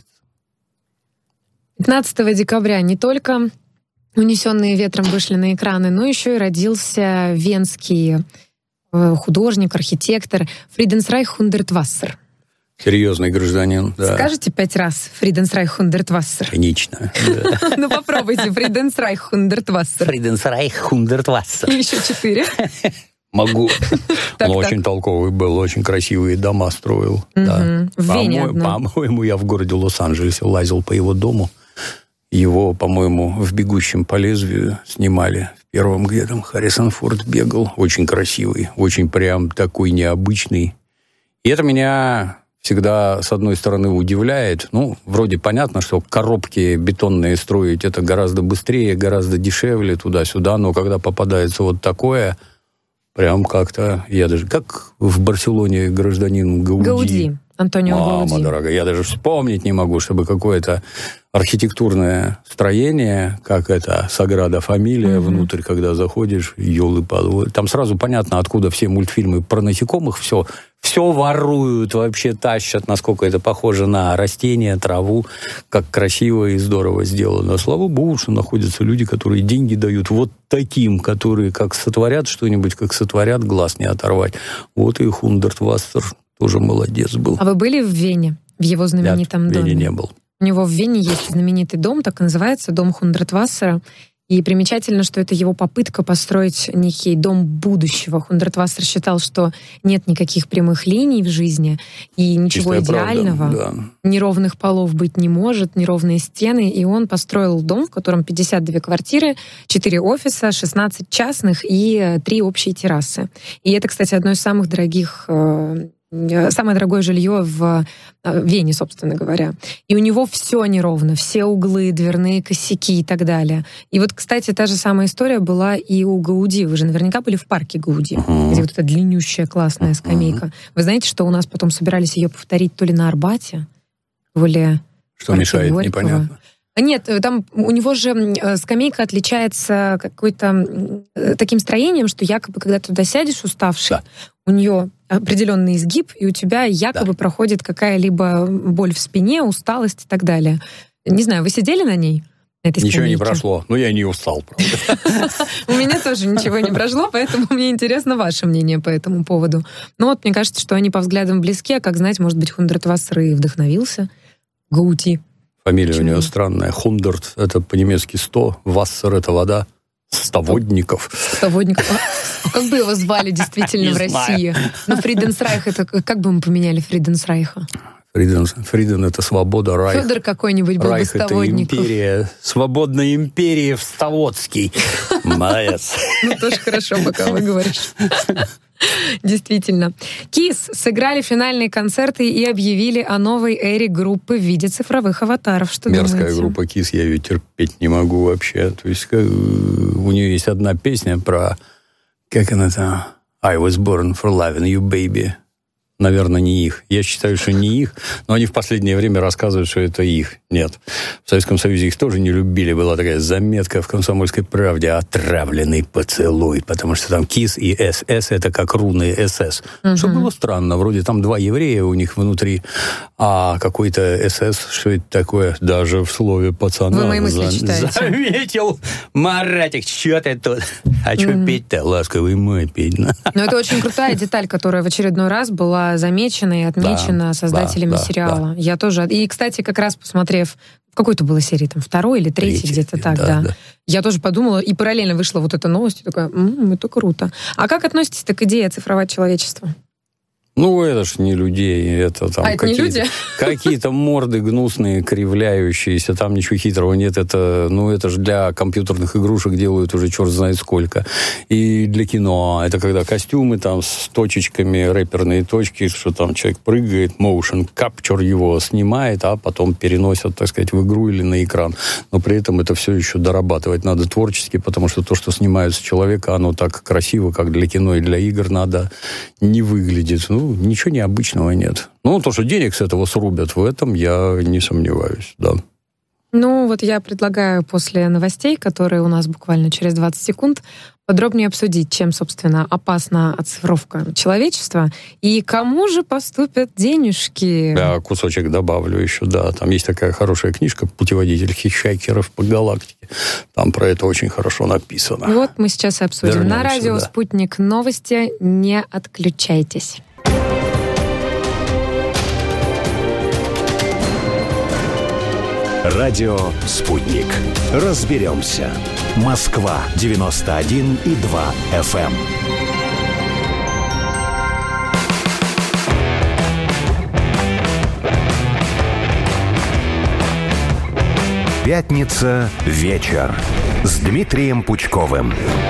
15 декабря не только «Унесенные ветром» вышли на экраны, но еще и родился венский художник, архитектор Фриденсрайх Хундертвассер. Серьезный гражданин, да. Скажите 5 раз Фриденсрайх Хундертвассер? Конечно. Ну попробуйте, Фриденсрайх Хундертвассер. Фриденсрайх Хундертвассер. И еще 4. Могу. Он очень толковый был, очень красивые дома строил. В Вене одно. По-моему, я в городе Лос-Анджелесе лазил по его дому. Его, по-моему, в «Бегущем по лезвию» снимали. В первом, где там Харрисон Форд бегал. Очень красивый, очень прям такой необычный. И это меня всегда, с одной стороны, удивляет. Ну, вроде понятно, что коробки бетонные строить это гораздо быстрее, гораздо дешевле, туда-сюда. Но когда попадается вот такое, прям как-то... Я даже... Как в Барселоне гражданин Гауди. Антонио Гауди. Мама дорогая, я даже вспомнить не могу, чтобы какое-то архитектурное строение, как это, Саграда Фамилия, внутрь, когда заходишь, ёлы-палы. Там сразу понятно, откуда все мультфильмы про насекомых, все воруют, вообще тащат, насколько это похоже на растения, траву, как красиво и здорово сделано. Слава богу, что находятся люди, которые деньги дают вот таким, которые как сотворят что-нибудь, как сотворят, глаз не оторвать. Вот и Хундертвассер тоже молодец был. А вы были в Вене, в его знаменитом доме? В Вене не был. У него в Вене есть знаменитый дом, так и называется, дом Хундертвассера. И примечательно, что это его попытка построить некий дом будущего. Хундертвассер считал, что нет никаких прямых линий в жизни, и ничего чистая идеального, правда, да. Неровных полов быть не может, неровные стены. И он построил дом, в котором 52 квартиры, 4 офиса, 16 частных и 3 общие террасы. И это, кстати, одно из самых дорогих... самое дорогое жилье в Вене, собственно говоря. И у него все неровно, все углы, дверные косяки и так далее. И вот, кстати, та же самая история была и у Гауди. Вы же наверняка были в парке Гауди, где вот эта длиннющая классная скамейка. Вы знаете, что у нас потом собирались ее повторить то ли на Арбате, то ли... Что мешает, Горького. непонятно. Нет, там у него же скамейка отличается какой-то таким строением, что якобы, когда ты туда сядешь уставший, у нее определенный изгиб, и у тебя якобы проходит какая-либо боль в спине, усталость и так далее. Не знаю, вы сидели на ней? Ничего не прошло. Но я не устал, правда. У меня тоже ничего не прошло, поэтому мне интересно ваше мнение по этому поводу. Но вот мне кажется, что они по взглядам близки, а как знать, может быть, Хундерт Вассер вдохновился. Гаути. Фамилия у него странная. Хундерт — это по-немецки 100, Вассер — это вода. Стоводников. Стоводников. А как бы его звали действительно в России? Ну, Фриденсрайх, это как бы мы поменяли Фриденсрайха? Фриден — это свобода, Райх. Федор какой-нибудь был бы Райх — это империя, свободная империя в Ставодский. Молодец. Ну, тоже хорошо, пока вы говоришь. Действительно. KISS сыграли финальные концерты и объявили о новой эре группы в виде цифровых аватаров. Что мерзкая думаете? Группа KISS, я ее терпеть не могу вообще. То есть у нее есть одна песня про... Как она там? I was born for loving you, baby. Наверное, не их. Я считаю, что не их, но они в последнее время рассказывают, что это их. Нет. В Советском Союзе их тоже не любили. Была такая заметка в «Комсомольской правде» «Отравленный поцелуй», потому что там KISS и СС — это как руны СС. Что было странно. Вроде там 2 еврея у них внутри, а какой-то СС, что это такое? Даже в слове «пацана». Вы мои мысли читаете. Заметил. Маратик, что ты тут? А что петь-то? Ласковый мой петь. Но это очень крутая деталь, которая в очередной раз была замечена и отмечена создателями сериала. Да. Я тоже. И, кстати, как раз посмотрев, в какой-то было серии, там, 2-й или 3-й, где-то так, да. Я тоже подумала, и параллельно вышла вот эта новость, и такая, это круто. А как относитесь-то к идее оцифровать человечество? Ну, это ж не людей, это там это не люди? Какие-то морды гнусные, кривляющиеся, там ничего хитрого нет. Это же для компьютерных игрушек делают уже черт знает сколько. И для кино. Это когда костюмы там с точечками, рэперные точки, что там человек прыгает, motion capture его снимает, а потом переносят, так сказать, в игру или на экран. Но при этом это все еще дорабатывать надо творчески, потому что то, что снимают с человека, оно так красиво, как для кино и для игр, надо не выглядит. Ничего необычного нет. То, что денег с этого срубят, в этом я не сомневаюсь, да. Вот я предлагаю после новостей, которые у нас буквально через 20 секунд, подробнее обсудить, чем, собственно, опасна оцифровка человечества и кому же поступят денежки. Я кусочек добавлю еще, да. Там есть такая хорошая книжка «Путеводитель хичхайкеров по галактике». Там про это очень хорошо написано. Вот мы сейчас и обсудим. Вернемся, на радио «Спутник новости». Не отключайтесь. Радио «Спутник». Разберемся. Москва 91,2 FM. Пятница. Вечер. С Дмитрием Пучковым.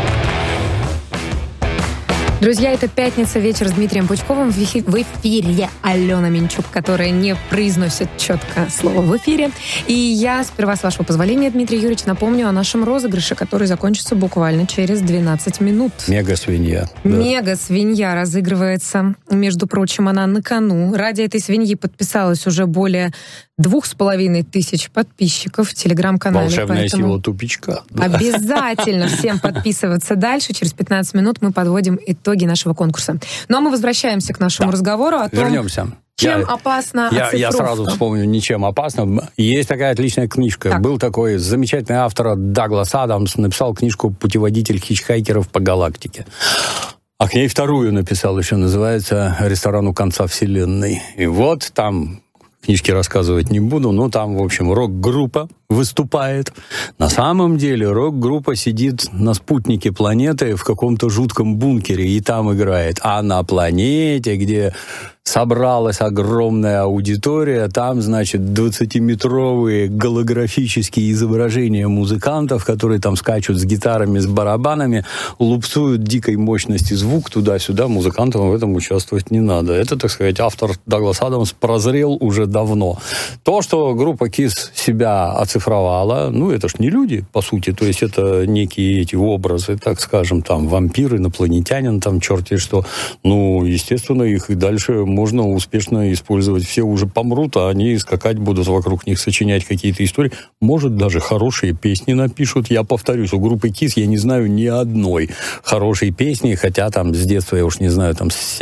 Друзья, это «Пятница. Вечер» с Дмитрием Пучковым. В эфире Алена Минчук, которая не произносит четко слово «в эфире». И я, сперва, с вашего позволения, Дмитрий Юрьевич, напомню о нашем розыгрыше, который закончится буквально через 12 минут. Мега-свинья. Да. Мега-свинья разыгрывается. Между прочим, она на кону. Ради этой свиньи подписалось уже более 2500 подписчиков в Телеграм-канале. Волшебная сила тупичка. Да. Обязательно всем подписываться дальше. Через 15 минут мы подводим итоги нашего конкурса. Ну а мы возвращаемся к нашему разговору о том, вернемся. Чем опасна оцифровка. Я сразу вспомню, ничем опасно. Есть такая отличная книжка. Так. Был такой замечательный автор Даглас Адамс, написал книжку «Путеводитель хичхайкеров по галактике». А к ней вторую написал еще, называется «Ресторан у конца вселенной». И вот там... Книжки рассказывать не буду, но там, в общем, рок-группа выступает. На самом деле рок-группа сидит на спутнике планеты в каком-то жутком бункере и там играет. А на планете, где собралась огромная аудитория, там, значит, 20-метровые голографические изображения музыкантов, которые там скачут с гитарами, с барабанами, лупцуют дикой мощности звук туда-сюда. Музыкантам в этом участвовать не надо. Это, так сказать, автор Даглас Адамс прозрел уже давно. То, что группа KISS себя оцифровала, это ж не люди, по сути, то есть это некие эти образы, так скажем, там, вампир, инопланетянин, там, черти что. Естественно, их и дальше можно успешно использовать. Все уже помрут, а они скакать будут вокруг них, сочинять какие-то истории. Может, даже хорошие песни напишут. Я повторюсь, у группы KISS я не знаю ни одной хорошей песни, хотя там с детства, я уж не знаю, там с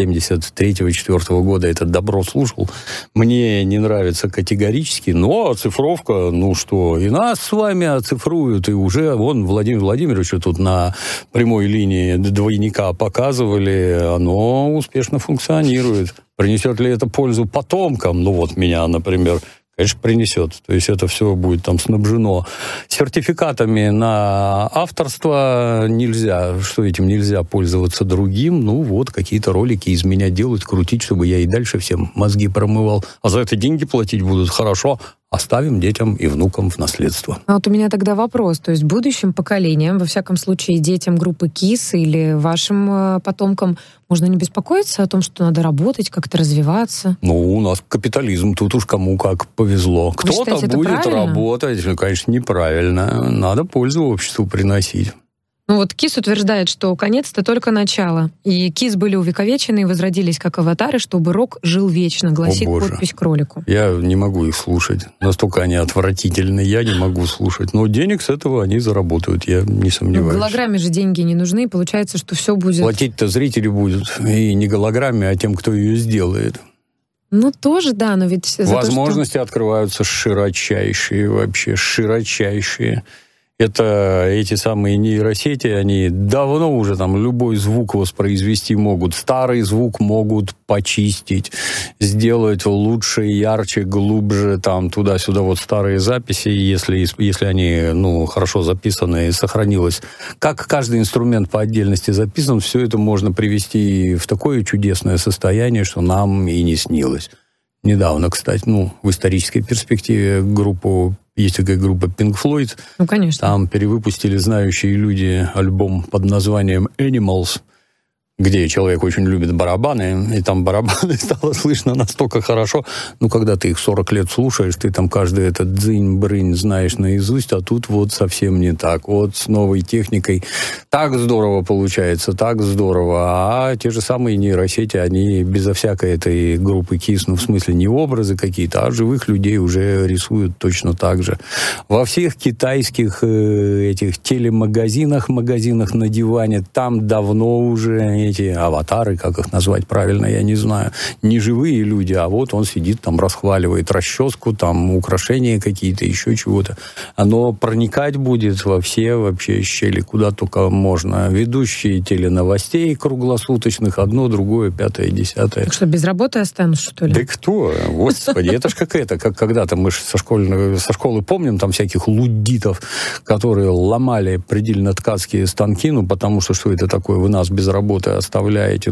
73-4 года это добро слушал. Мне не нравится категорически, но оцифровка, ну что, и нас с вами оцифруют, и уже вон Владимир Владимирович тут на прямой линии двойника показывали, оно успешно функционирует. Принесет ли это пользу потомкам? Ну вот меня, например, конечно, принесет. То есть это все будет там снабжено сертификатами на авторство. Нельзя, что этим нельзя пользоваться другим. Ну вот, какие-то ролики из меня делают, крутить, чтобы я и дальше всем мозги промывал. А за это деньги платить будут хорошо. Оставим детям и внукам в наследство. А вот у меня тогда вопрос. То есть будущим поколениям, во всяком случае детям группы KISS или вашим потомкам, можно не беспокоиться о том, что надо работать, как-то развиваться? Ну, у нас капитализм, тут уж кому как повезло. Кто-то будет работать, ну, конечно, неправильно. Надо пользу обществу приносить. Ну вот KISS утверждает, что конец — это только начало. И KISS были увековечены и возродились как аватары, чтобы рок жил вечно, гласит подпись к ролику. Я не могу их слушать. Настолько они отвратительны, я не могу слушать. Но денег с этого они заработают, я не сомневаюсь. В голограмме же деньги не нужны, получается, что все будет... Платить-то зрители будут. И не голограмме, а тем, кто ее сделает. Ну, тоже, да, но ведь... Возможности открываются широчайшие вообще, широчайшие. Это эти самые нейросети, они давно уже там любой звук воспроизвести могут. Старый звук могут почистить, сделать лучше, ярче, глубже, там туда-сюда вот старые записи, если они, ну, хорошо записаны и сохранилось. Как каждый инструмент по отдельности записан, все это можно привести в такое чудесное состояние, что нам и не снилось. Недавно, кстати, в исторической перспективе есть такая группа Pink Floyd. Ну, конечно. Там перевыпустили знающие люди альбом под названием Animals, где человек очень любит барабаны, и там барабаны стало слышно настолько хорошо. Ну, когда ты их 40 лет слушаешь, ты там каждый этот дзынь-брынь знаешь наизусть, а тут вот совсем не так. Вот с новой техникой так здорово получается, так здорово. А те же самые нейросети, они безо всякой этой группы KISS, ну, в смысле, не образы какие-то, а живых людей уже рисуют точно так же. Во всех китайских этих телемагазинах, магазинах на диване, там давно уже эти аватары, как их назвать правильно, я не знаю, не живые люди, а вот он сидит там, расхваливает расческу, там украшения какие-то, еще чего-то. Оно проникать будет во все вообще щели, куда только можно. Ведущие теленовостей круглосуточных, одно, другое, пятое, десятое. Так что, без работы останутся, что ли? Да кто? Господи, это ж как когда-то мы со школы помним там всяких луддитов, которые ломали предельно-ткацкие станки, потому что это такое, вы нас без работы оставляете.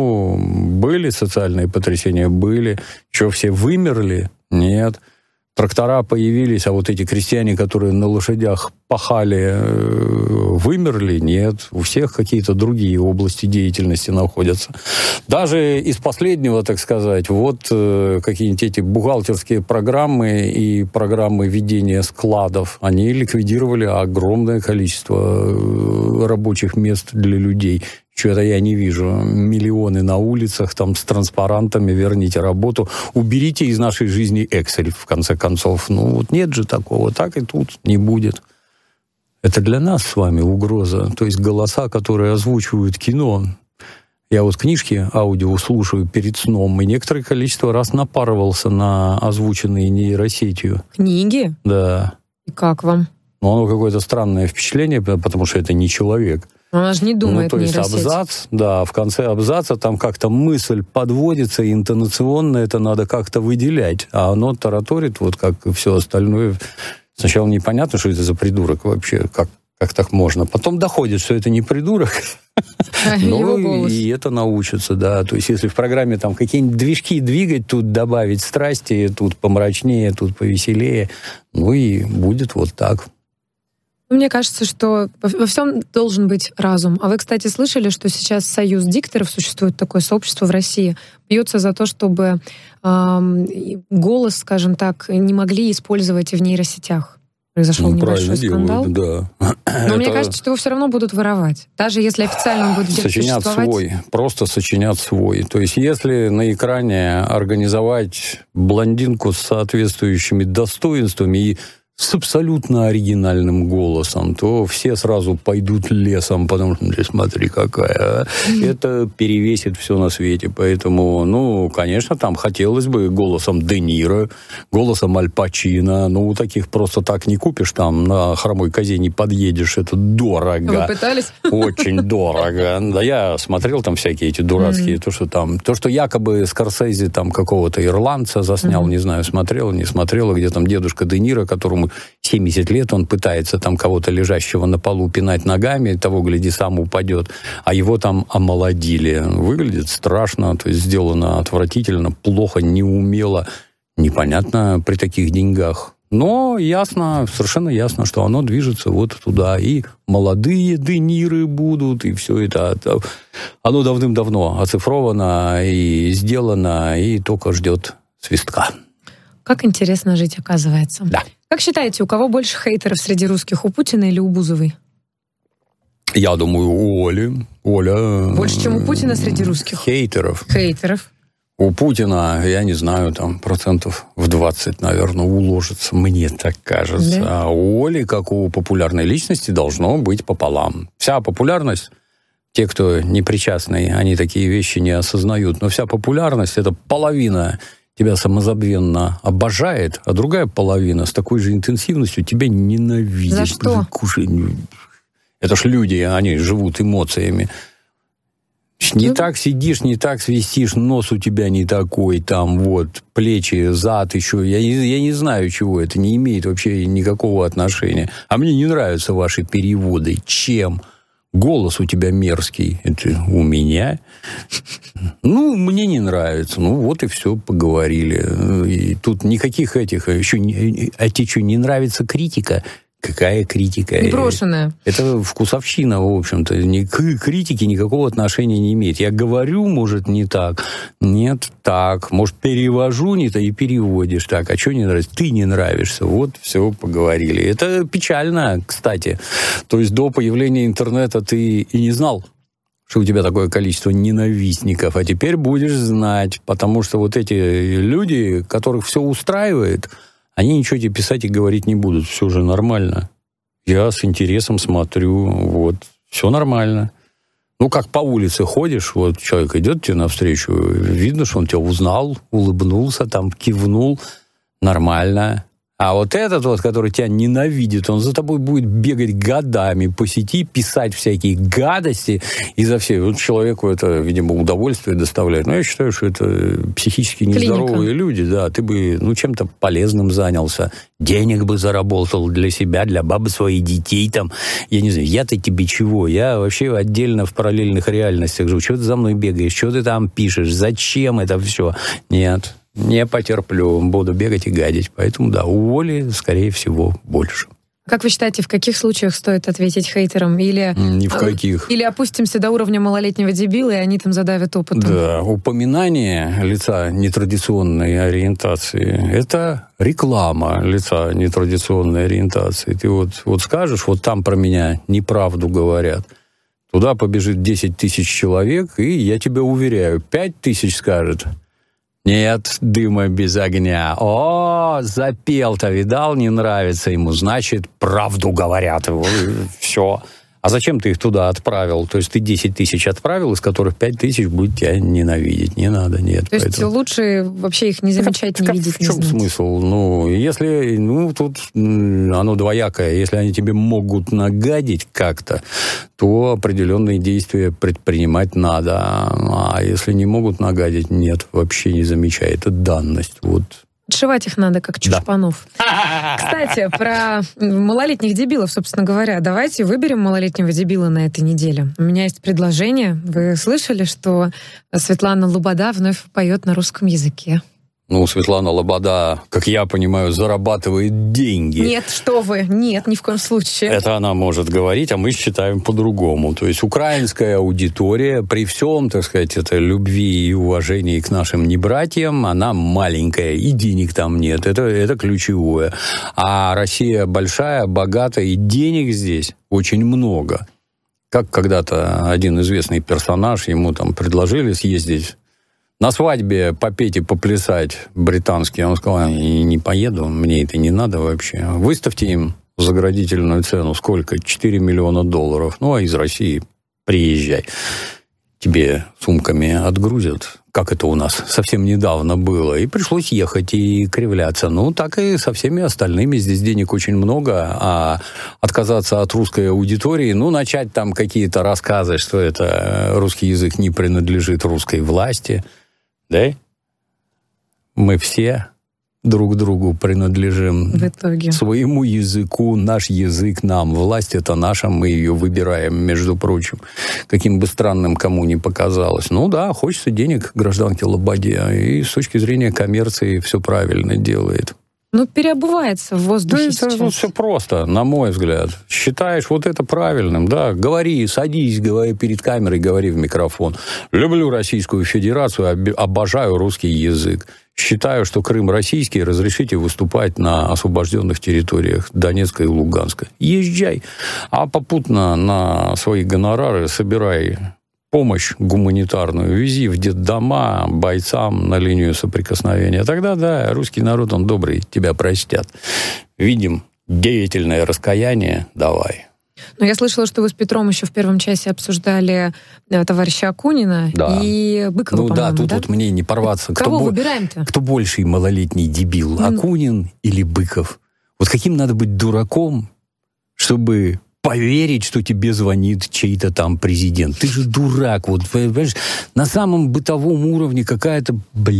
Были социальные потрясения? Были. Что, все вымерли? Нет. Трактора появились, а вот эти крестьяне, которые на лошадях пахали, вымерли? Нет. У всех какие-то другие области деятельности находятся. Даже из последнего, так сказать, вот какие-нибудь эти бухгалтерские программы и программы ведения складов, они ликвидировали огромное количество рабочих мест для людей. Что-то я не вижу. Миллионы на улицах, там, с транспарантами, верните работу. Уберите из нашей жизни Excel, в конце концов. Нет же такого. Так и тут не будет. Это для нас с вами угроза. То есть голоса, которые озвучивают кино. Я вот книжки аудио слушаю перед сном, и некоторое количество раз напарывался на озвученные нейросетью. Книги? Да. И как вам? Оно какое-то странное впечатление, потому что это не человек. Она же не думает, то есть абзац, да, в конце абзаца там как-то мысль подводится, и интонационно это надо как-то выделять. А оно тараторит, вот как и все остальное. Сначала непонятно, что это за придурок вообще, как так можно. Потом доходит, что это не придурок. И это научится, да. То есть если в программе там какие-нибудь движки двигать, тут добавить страсти, тут помрачнее, тут повеселее, и будет вот так. Мне кажется, что во всем должен быть разум. А вы, кстати, слышали, что сейчас Союз дикторов, существует такое сообщество в России, бьется за то, чтобы голос, скажем так, не могли использовать в нейросетях? произошел небольшой скандал. Да. Но мне кажется, что его все равно будут воровать. Даже если официально он будет где-то сочинят существовать. просто сочинят свой. То есть если на экране организовать блондинку с соответствующими достоинствами и с абсолютно оригинальным голосом, то все сразу пойдут лесом, потому что, смотри, какая. Это перевесит все на свете. Поэтому, конечно, там хотелось бы голосом Де Ниро, голосом Аль Пачино. У таких просто так не купишь, там на хромой козе не подъедешь. Это дорого. Вы пытались? Очень дорого. Да, я смотрел там всякие эти дурацкие, то, что якобы Скорсезе там какого-то ирландца заснял, не знаю, смотрел, не смотрел, где там дедушка Де Ниро, которому 70 лет, он пытается там кого-то лежащего на полу пинать ногами, того, гляди, сам упадет, а его там омолодили. Выглядит страшно, то есть сделано отвратительно, плохо, неумело, непонятно при таких деньгах. Но ясно, совершенно ясно, что оно движется вот туда. И молодые Де Ниры будут, и все это. Оно давным-давно оцифровано и сделано, и только ждет свистка. Как интересно жить, оказывается. Да. Как считаете, у кого больше хейтеров среди русских, у Путина или у Бузовой? Я думаю, у Оли. Оля... Больше, чем у Путина среди русских? Хейтеров. У Путина, я не знаю, там 20%, наверное, уложится, мне так кажется. Да? А у Оли, как у популярной личности, должно быть пополам. Вся популярность, те, кто не причастны, они такие вещи не осознают, но вся популярность — это половина тебя самозабвенно обожает, а другая половина с такой же интенсивностью тебя ненавидит. За что? Это ж люди, они живут эмоциями. Не так сидишь, не так свистишь, нос у тебя не такой, там вот, плечи, зад еще. Я не знаю, чего это, не имеет вообще никакого отношения. А мне не нравятся ваши переводы. Чем? Голос у тебя мерзкий. Это у меня? Мне не нравится. Вот и все, поговорили. И тут никаких этих... Еще а тебе что, не нравится критика? Какая критика? Непрошенная. Это вкусовщина, в общем-то. К критике никакого отношения не имеет. Я говорю, может, не так. Нет, так. Может, перевожу не то и переводишь так. А что не нравится? Ты не нравишься. Вот, все, поговорили. Это печально, кстати. То есть до появления интернета ты и не знал, что у тебя такое количество ненавистников. А теперь будешь знать. Потому что вот эти люди, которых все устраивает... Они ничего тебе писать и говорить не будут. Все же нормально. Я с интересом смотрю. Вот. Все нормально. Как по улице ходишь, вот человек идет тебе навстречу, видно, что он тебя узнал, улыбнулся, там, кивнул. Нормально. А вот этот вот, который тебя ненавидит, он за тобой будет бегать годами по сети, писать всякие гадости изо всех. Вот человеку это, видимо, удовольствие доставляет. Но я считаю, что это психически нездоровые люди. Да, ты бы чем-то полезным занялся, денег бы заработал для себя, для бабы своих детей. Там. Я не знаю, я-то тебе чего? Я вообще отдельно в параллельных реальностях живу. Чего ты за мной бегаешь? Что ты там пишешь? Зачем это все? Нет. Не потерплю, буду бегать и гадить. Поэтому, да, у Оли, скорее всего, больше. Как вы считаете, в каких случаях стоит ответить хейтерам? Или ни в каких. Или опустимся до уровня малолетнего дебила, и они там задавят опытом? Да, упоминание лица нетрадиционной ориентации — это реклама лица нетрадиционной ориентации. Ты вот скажешь, вот там про меня неправду говорят. Туда побежит 10 тысяч человек, и я тебя уверяю, 5 тысяч скажет: нет дыма без огня. О, запел-то, видал, не нравится ему, значит, правду говорят. Все. А зачем ты их туда отправил? То есть ты 10 тысяч отправил, из которых 5 тысяч будет тебя ненавидеть. Не надо, нет. То есть лучше вообще их не замечать, не видеть, не знать. В чем смысл? Если, тут оно двоякое. Если они тебе могут нагадить как-то, то определенные действия предпринимать надо. А если не могут нагадить, нет, вообще не замечай. Это данность. Вот. Отшивать их надо, как чушпанов. Да. Кстати, про малолетних дебилов, собственно говоря. Давайте выберем малолетнего дебила на этой неделе. У меня есть предложение. Вы слышали, что Светлана Лобода вновь поет на русском языке? Ну, Светлана Лобода, как я понимаю, зарабатывает деньги. Нет, что вы, нет, ни в коем случае. Это она может говорить, а мы считаем по-другому. То есть украинская аудитория, при всем, так сказать, это любви и уважении к нашим небратьям, она маленькая, и денег там нет. Это ключевое. А Россия большая, богатая, и денег здесь очень много. Как когда-то один известный персонаж, ему там предложили съездить на свадьбе попеть и поплясать британский. Он сказал, я не поеду, мне это не надо вообще. Выставьте им заградительную цену. Сколько? 4 миллиона долларов. Ну, а из России приезжай. Тебе сумками отгрузят. Как это у нас совсем недавно было. И пришлось ехать и кривляться. Ну, так и со всеми остальными. Здесь денег очень много. А отказаться от русской аудитории, ну, начать там какие-то рассказы, что это русский язык не принадлежит русской власти. Да? Мы все друг другу принадлежим. В итоге. Своему языку, наш язык нам. Власть это наша, мы ее выбираем, между прочим. Каким бы странным кому ни показалось. Ну да, хочется денег гражданке Лободе. И с точки зрения коммерции все правильно делает. Ну, переобувается в воздухе сейчас. Это все просто, на мой взгляд. Считаешь вот это правильным, да? Говори, садись, говори перед камерой, говори в микрофон. Люблю Российскую Федерацию, обожаю русский язык. Считаю, что Крым российский, разрешите выступать на освобожденных территориях Донецка и Луганска. Езжай, а попутно на свои гонорары собирай помощь гуманитарную, вези в детдома бойцам на линию соприкосновения. Тогда, да, русский народ, он добрый, тебя простят. Видим деятельное раскаяние, давай. Но я слышала, что вы с Петром еще в первом часе обсуждали товарища Акунина и Быкова, ну по-моему, да, тут вот мне не порваться. Кого выбираем-то? Кто больший малолетний дебил, Акунин или Быков? Вот каким надо быть дураком, чтобы поверить, что тебе звонит чей-то там президент. Ты же дурак. Вот, понимаешь, на самом бытовом уровне какая-то,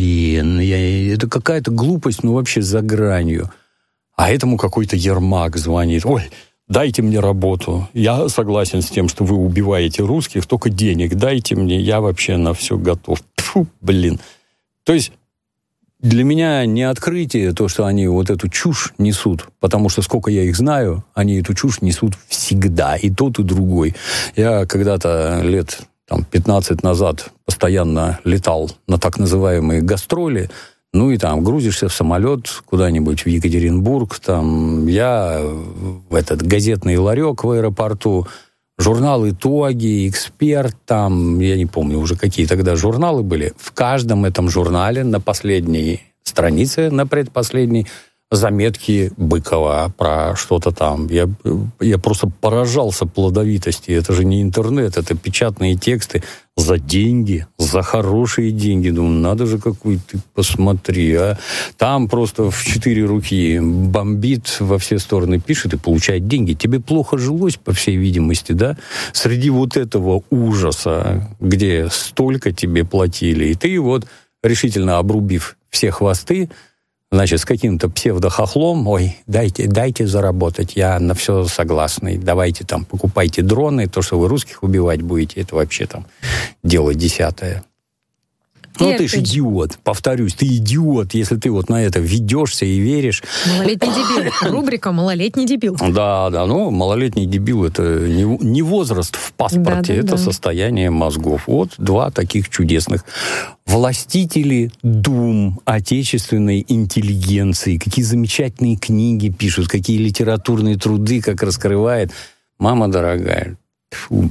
это какая-то глупость, ну, вообще за гранью. А этому какой-то Ермак звонит. Ой, дайте мне работу. Я согласен с тем, что вы убиваете русских, только денег дайте мне, я вообще на все готов. Фу, То есть для меня не открытие то, что они вот эту чушь несут, потому что сколько я их знаю, они эту чушь несут всегда, и тот, и другой. Я когда-то лет 15 назад постоянно летал на так называемые гастроли, ну и там грузишься в самолет куда-нибудь в Екатеринбург, там я в этот газетный ларек в аэропорту, журнал «Итоги», «Эксперт», там, я не помню уже, какие тогда журналы были. В каждом этом журнале на последней странице, на предпоследней, заметки Быкова про что-то там. Я просто поражался плодовитости. Это же не интернет, это печатные тексты за деньги, за хорошие деньги. Думаю, надо же, какой ты, посмотри. А там просто в 4 руки бомбит, во все стороны пишет и получает деньги. Тебе плохо жилось, по всей видимости, да? Среди вот этого ужаса, где столько тебе платили. И ты вот, решительно обрубив все хвосты, значит, с каким-то псевдохохлом, ой, дайте заработать, я на все согласный, давайте там покупайте дроны, то, что вы русских убивать будете, это вообще там дело 10-е. Ну, ты ж идиот, повторюсь, ты идиот, если ты вот на это ведешься и веришь. Малолетний дебил. Рубрика «Малолетний дебил». Да, ну, малолетний дебил – это не возраст в паспорте, это состояние мозгов. Вот 2 таких чудесных властители дум отечественной интеллигенции. Какие замечательные книги пишут, какие литературные труды, как раскрывает. Мама дорогая, фу,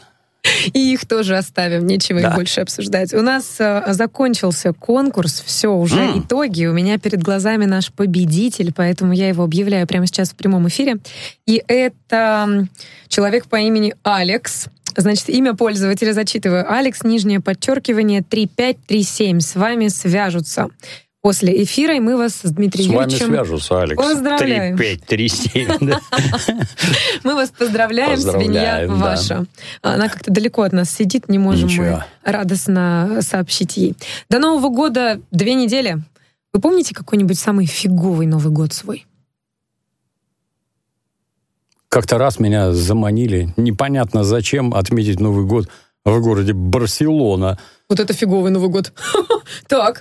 И их тоже оставим, нечего их больше обсуждать. У нас закончился конкурс, все, уже итоги. У меня перед глазами наш победитель, поэтому я его объявляю прямо сейчас в прямом эфире. И это человек по имени Алекс. Значит, имя пользователя зачитываю. Алекс, _, 3537. С вами свяжутся после эфира, и мы вас с Дмитрием Юрьевичем... С вами свяжутся, Алекс. Поздравляем. 3537. Мы вас поздравляем, свинья ваша. Она как-то далеко от нас сидит, не можем мы радостно сообщить ей. До Нового года 2 недели. Вы помните какой-нибудь самый фиговый Новый год свой? Как-то раз меня заманили, непонятно зачем, отметить Новый год в городе Барселона. Вот это фиговый Новый год. Так.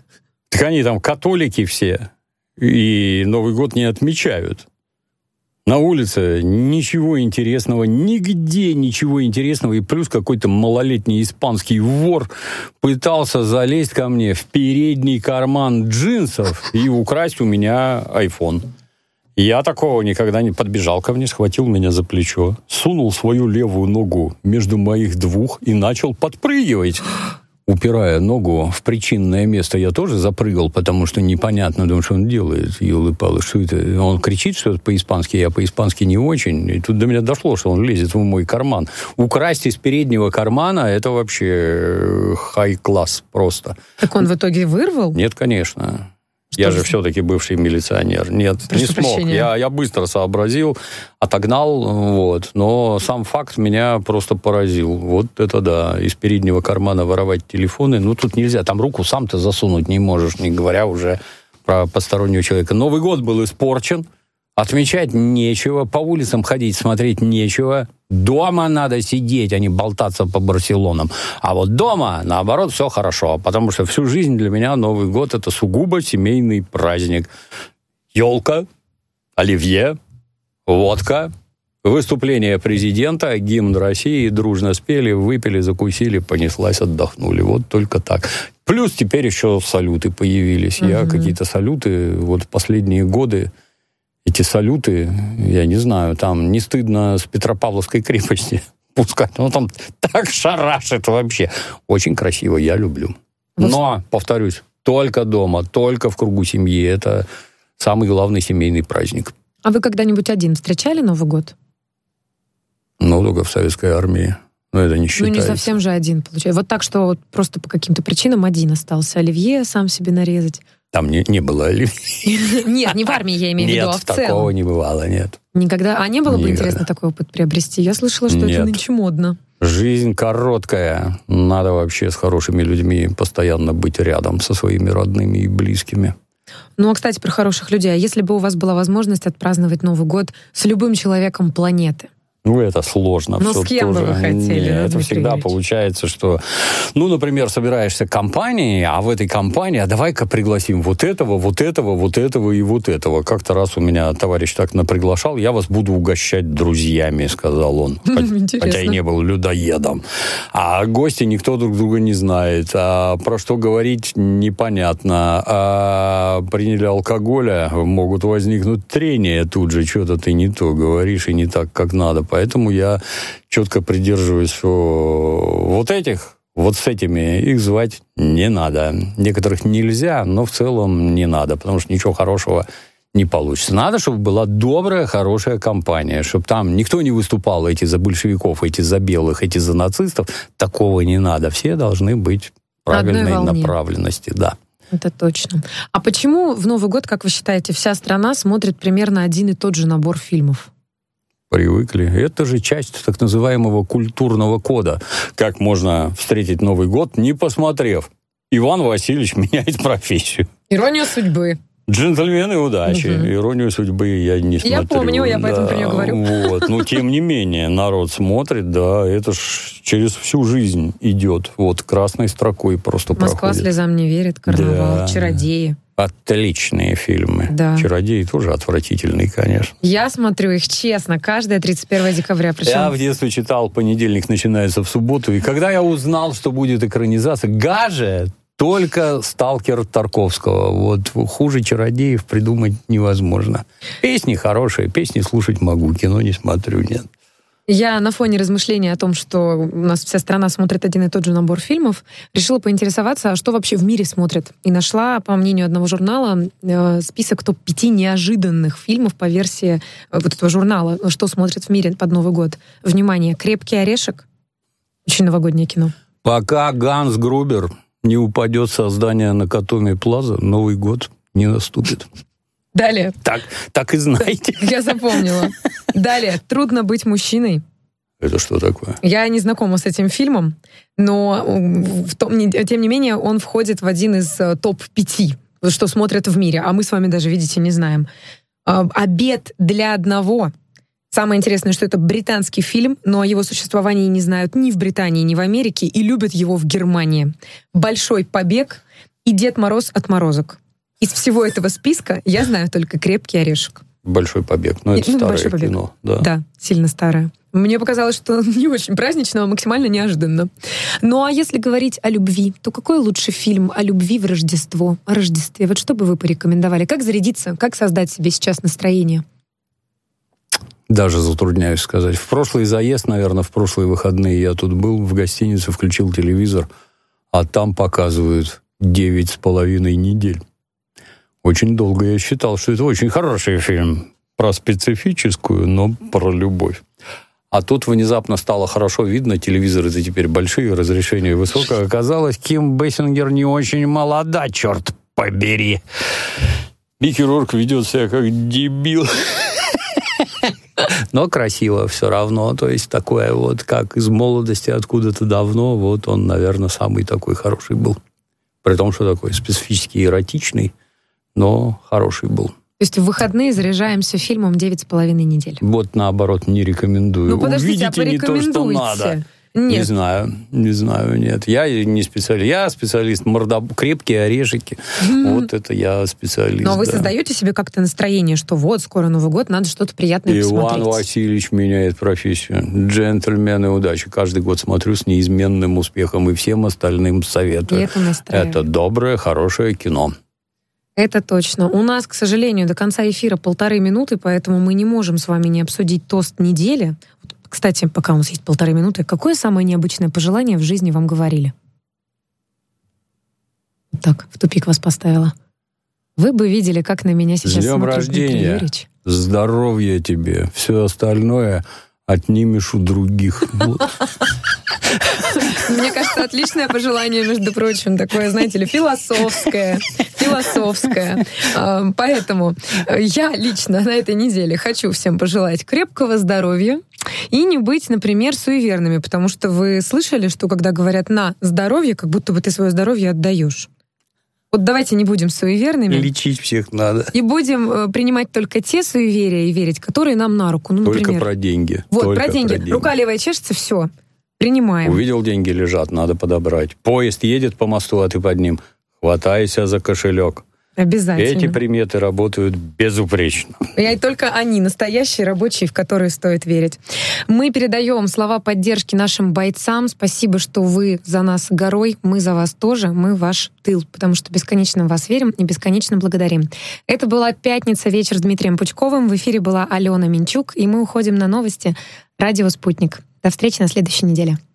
Так они там католики все, и Новый год не отмечают. На улице ничего интересного, нигде ничего интересного. И плюс какой-то малолетний испанский вор пытался залезть ко мне в передний карман джинсов и украсть у меня iPhone. Я такого никогда не подбежал ко мне, схватил меня за плечо, сунул свою левую ногу между моих двух и начал подпрыгивать. Упирая ногу в причинное место, я тоже запрыгал, потому что непонятно, думаю, что он делает. Ёлы-палы, что это? Он кричит что-то по-испански, я по-испански не очень. И тут до меня дошло, что он лезет в мой карман. Украсть из переднего кармана – это вообще хай-класс просто. Так он в итоге вырвал? Нет, конечно. Я же все-таки бывший милиционер. Нет, не смог. Я быстро сообразил, отогнал, вот. Но сам факт меня просто поразил. Вот это да, из переднего кармана воровать телефоны. Ну, тут нельзя, там руку сам ты засунуть не можешь, не говоря уже про постороннего человека. Новый год был испорчен, отмечать нечего, по улицам ходить, смотреть нечего. Дома надо сидеть, а не болтаться по Барселонам. А вот дома, наоборот, все хорошо, потому что всю жизнь для меня Новый год – это сугубо семейный праздник. Елка, оливье, водка, выступление президента, гимн России, дружно спели, выпили, закусили, понеслась, отдохнули. Вот только так. Плюс теперь еще салюты появились. Я какие-то салюты вот в последние годы, эти салюты, я не знаю, там не стыдно с Петропавловской крепости пускать. Ну, там так шарашит вообще. Очень красиво, я люблю. Но, повторюсь, только дома, только в кругу семьи. Это самый главный семейный праздник. А вы когда-нибудь один встречали Новый год? Ну, только в советской армии. Но это не считается. Ну, не совсем же один, получается. Вот так, что вот просто по каким-то причинам один остался. Оливье сам себе нарезать. Там не было оливье. Нет, не в армии, я имею в виду, а в целом. Нет, такого не бывало, нет. Никогда? А не было бы интересно такой опыт приобрести? Я слышала, что это нынче модно. Жизнь короткая. Надо вообще с хорошими людьми постоянно быть рядом со своими родными и близкими. Ну, а, кстати, про хороших людей. А если бы у вас была возможность отпраздновать Новый год с любым человеком планеты? Ну, это сложно. Ну, с кем бы вы хотели? Нет, это всегда получается, что, ну, например, собираешься компанией, а в этой компании, а давай-ка пригласим вот этого, вот этого, вот этого и вот этого. Как-то раз у меня товарищ так наприглашал, я вас буду угощать друзьями, сказал он. Хотя и не был людоедом. А гости никто друг друга не знает. А про что говорить непонятно. А приняли алкоголя, могут возникнуть трения тут же. Что-то ты не то говоришь и не так, как надо. Поэтому я четко придерживаюсь, что вот этих, вот с этими их звать не надо. Некоторых нельзя, но в целом не надо, потому что ничего хорошего не получится. Надо, чтобы была добрая, хорошая компания, чтобы там никто не выступал, эти за большевиков, эти за белых, эти за нацистов. Такого не надо. Все должны быть правильной направленности. Да. Это точно. А почему в Новый год, как вы считаете, вся страна смотрит примерно один и тот же набор фильмов? Привыкли. Это же часть так называемого культурного кода. Как можно встретить Новый год, не посмотрев? Иван Васильевич меняет профессию. Ирония судьбы. Джентльмены удачи. Иронию судьбы я не смотрю. Я помню, я поэтому про нее говорю. Вот. Но тем не менее, народ смотрит, да, это ж через всю жизнь идет. Вот красной строкой просто Москва проходит. слезам не верит, Карнавал, Да. Чародеи. Отличные фильмы. Да. Чародеи тоже отвратительные, конечно. Я смотрю их честно, каждое 31 декабря. Причем... Я в детстве читал «Понедельник начинается в субботу», и когда я узнал, что будет экранизация, гаже только «Сталкер» Тарковского. Вот хуже «Чародеев» придумать невозможно. Песни хорошие, песни слушать могу, кино не смотрю, нет. Я на фоне размышлений о том, что у нас вся страна смотрит один и тот же набор фильмов, решила поинтересоваться, а что вообще в мире смотрят. И нашла, по мнению одного журнала, список топ-5 неожиданных фильмов по версии вот этого журнала, что смотрят в мире под Новый год. Внимание, «Крепкий орешек». Очень новогоднее кино. Пока Ганс Грубер не упадет со здания на Катоме Плаза, Новый год не наступит. Далее. Так и знаете. Я запомнила. Далее. «Трудно быть мужчиной». Это что такое? Я не знакома с этим фильмом, но тем не менее он входит в один из топ-5, что смотрят в мире, а мы с вами даже, видите, не знаем. «Обед для одного». Самое интересное, что это британский фильм, но о его существовании не знают ни в Британии, ни в Америке, и любят его в Германии. «Большой побег» и Дед Мороз отморозок. Из всего этого списка я знаю только «Крепкий орешек». «Большой побег». Но это старое кино. Да, сильно старое. Мне показалось, что не очень празднично, а максимально неожиданно. Ну, а если говорить о любви, то какой лучший фильм о любви в Рождество? О Рождестве. Вот что бы вы порекомендовали? Как зарядиться? Как создать себе сейчас настроение? Даже затрудняюсь сказать. В прошлый заезд, наверное, в прошлые выходные я тут был, в гостинице, включил телевизор, а там показывают 9,5 недель. Очень долго я считал, что это очень хороший фильм про специфическую, но про любовь. А тут внезапно стало хорошо видно, телевизоры-то теперь большие, разрешение высокое. Оказалось, Ким Бейсингер не очень молода, черт побери. Микки Рурк ведет себя как дебил. Но красиво все равно. То есть такое вот, как из молодости откуда-то давно, вот он, наверное, самый такой хороший был. При том, что такой специфически эротичный, но хороший был. То есть в выходные заряжаемся фильмом 9,5 недель. Вот наоборот, не рекомендую. Ну, подождите, увидите не то, что надо. Нет. Не знаю, нет. Я не специалист. Я специалист крепкие орешки. Вот это я специалист. Но вы создаете себе как-то настроение, что вот, скоро Новый год, надо что-то приятное посмотреть. Иван Васильевич меняет профессию. Джентльмены удачи. Каждый год смотрю с неизменным успехом и всем остальным советую. И это настраивает. Это доброе, хорошее кино. Это точно. У нас, к сожалению, до конца эфира 1,5 минуты, поэтому мы не можем с вами не обсудить тост недели. Кстати, пока у нас есть 1,5 минуты, какое самое необычное пожелание в жизни вам говорили? Так, в тупик вас поставила. Вы бы видели, как на меня сейчас смотрит Дмитрий Юрьевич. Здоровья тебе. Все остальное отнимешь у других. Мне кажется, отличное пожелание, между прочим, такое, знаете ли, философское. Поэтому я лично на этой неделе хочу всем пожелать крепкого здоровья и не быть, например, суеверными, потому что вы слышали, что когда говорят «на здоровье», как будто бы ты свое здоровье отдаешь. Вот давайте не будем суеверными. Лечить всех надо. И будем принимать только те суеверия и верить, которые нам на руку. Ну, только например, про деньги. Вот, только про деньги. Рука левая чешется, все. Принимаем. Увидел, деньги лежат, надо подобрать. Поезд едет по мосту, а ты под ним. Хватайся за кошелек. Обязательно. Эти приметы работают безупречно. И только они, настоящие рабочие, в которые стоит верить. Мы передаем слова поддержки нашим бойцам. Спасибо, что вы за нас горой, мы за вас тоже, мы ваш тыл, потому что бесконечно в вас верим и бесконечно благодарим. Это была «Пятница. Вечер» с Дмитрием Пучковым. В эфире была Алена Минчук, и мы уходим на новости. Радио «Спутник». До встречи на следующей неделе.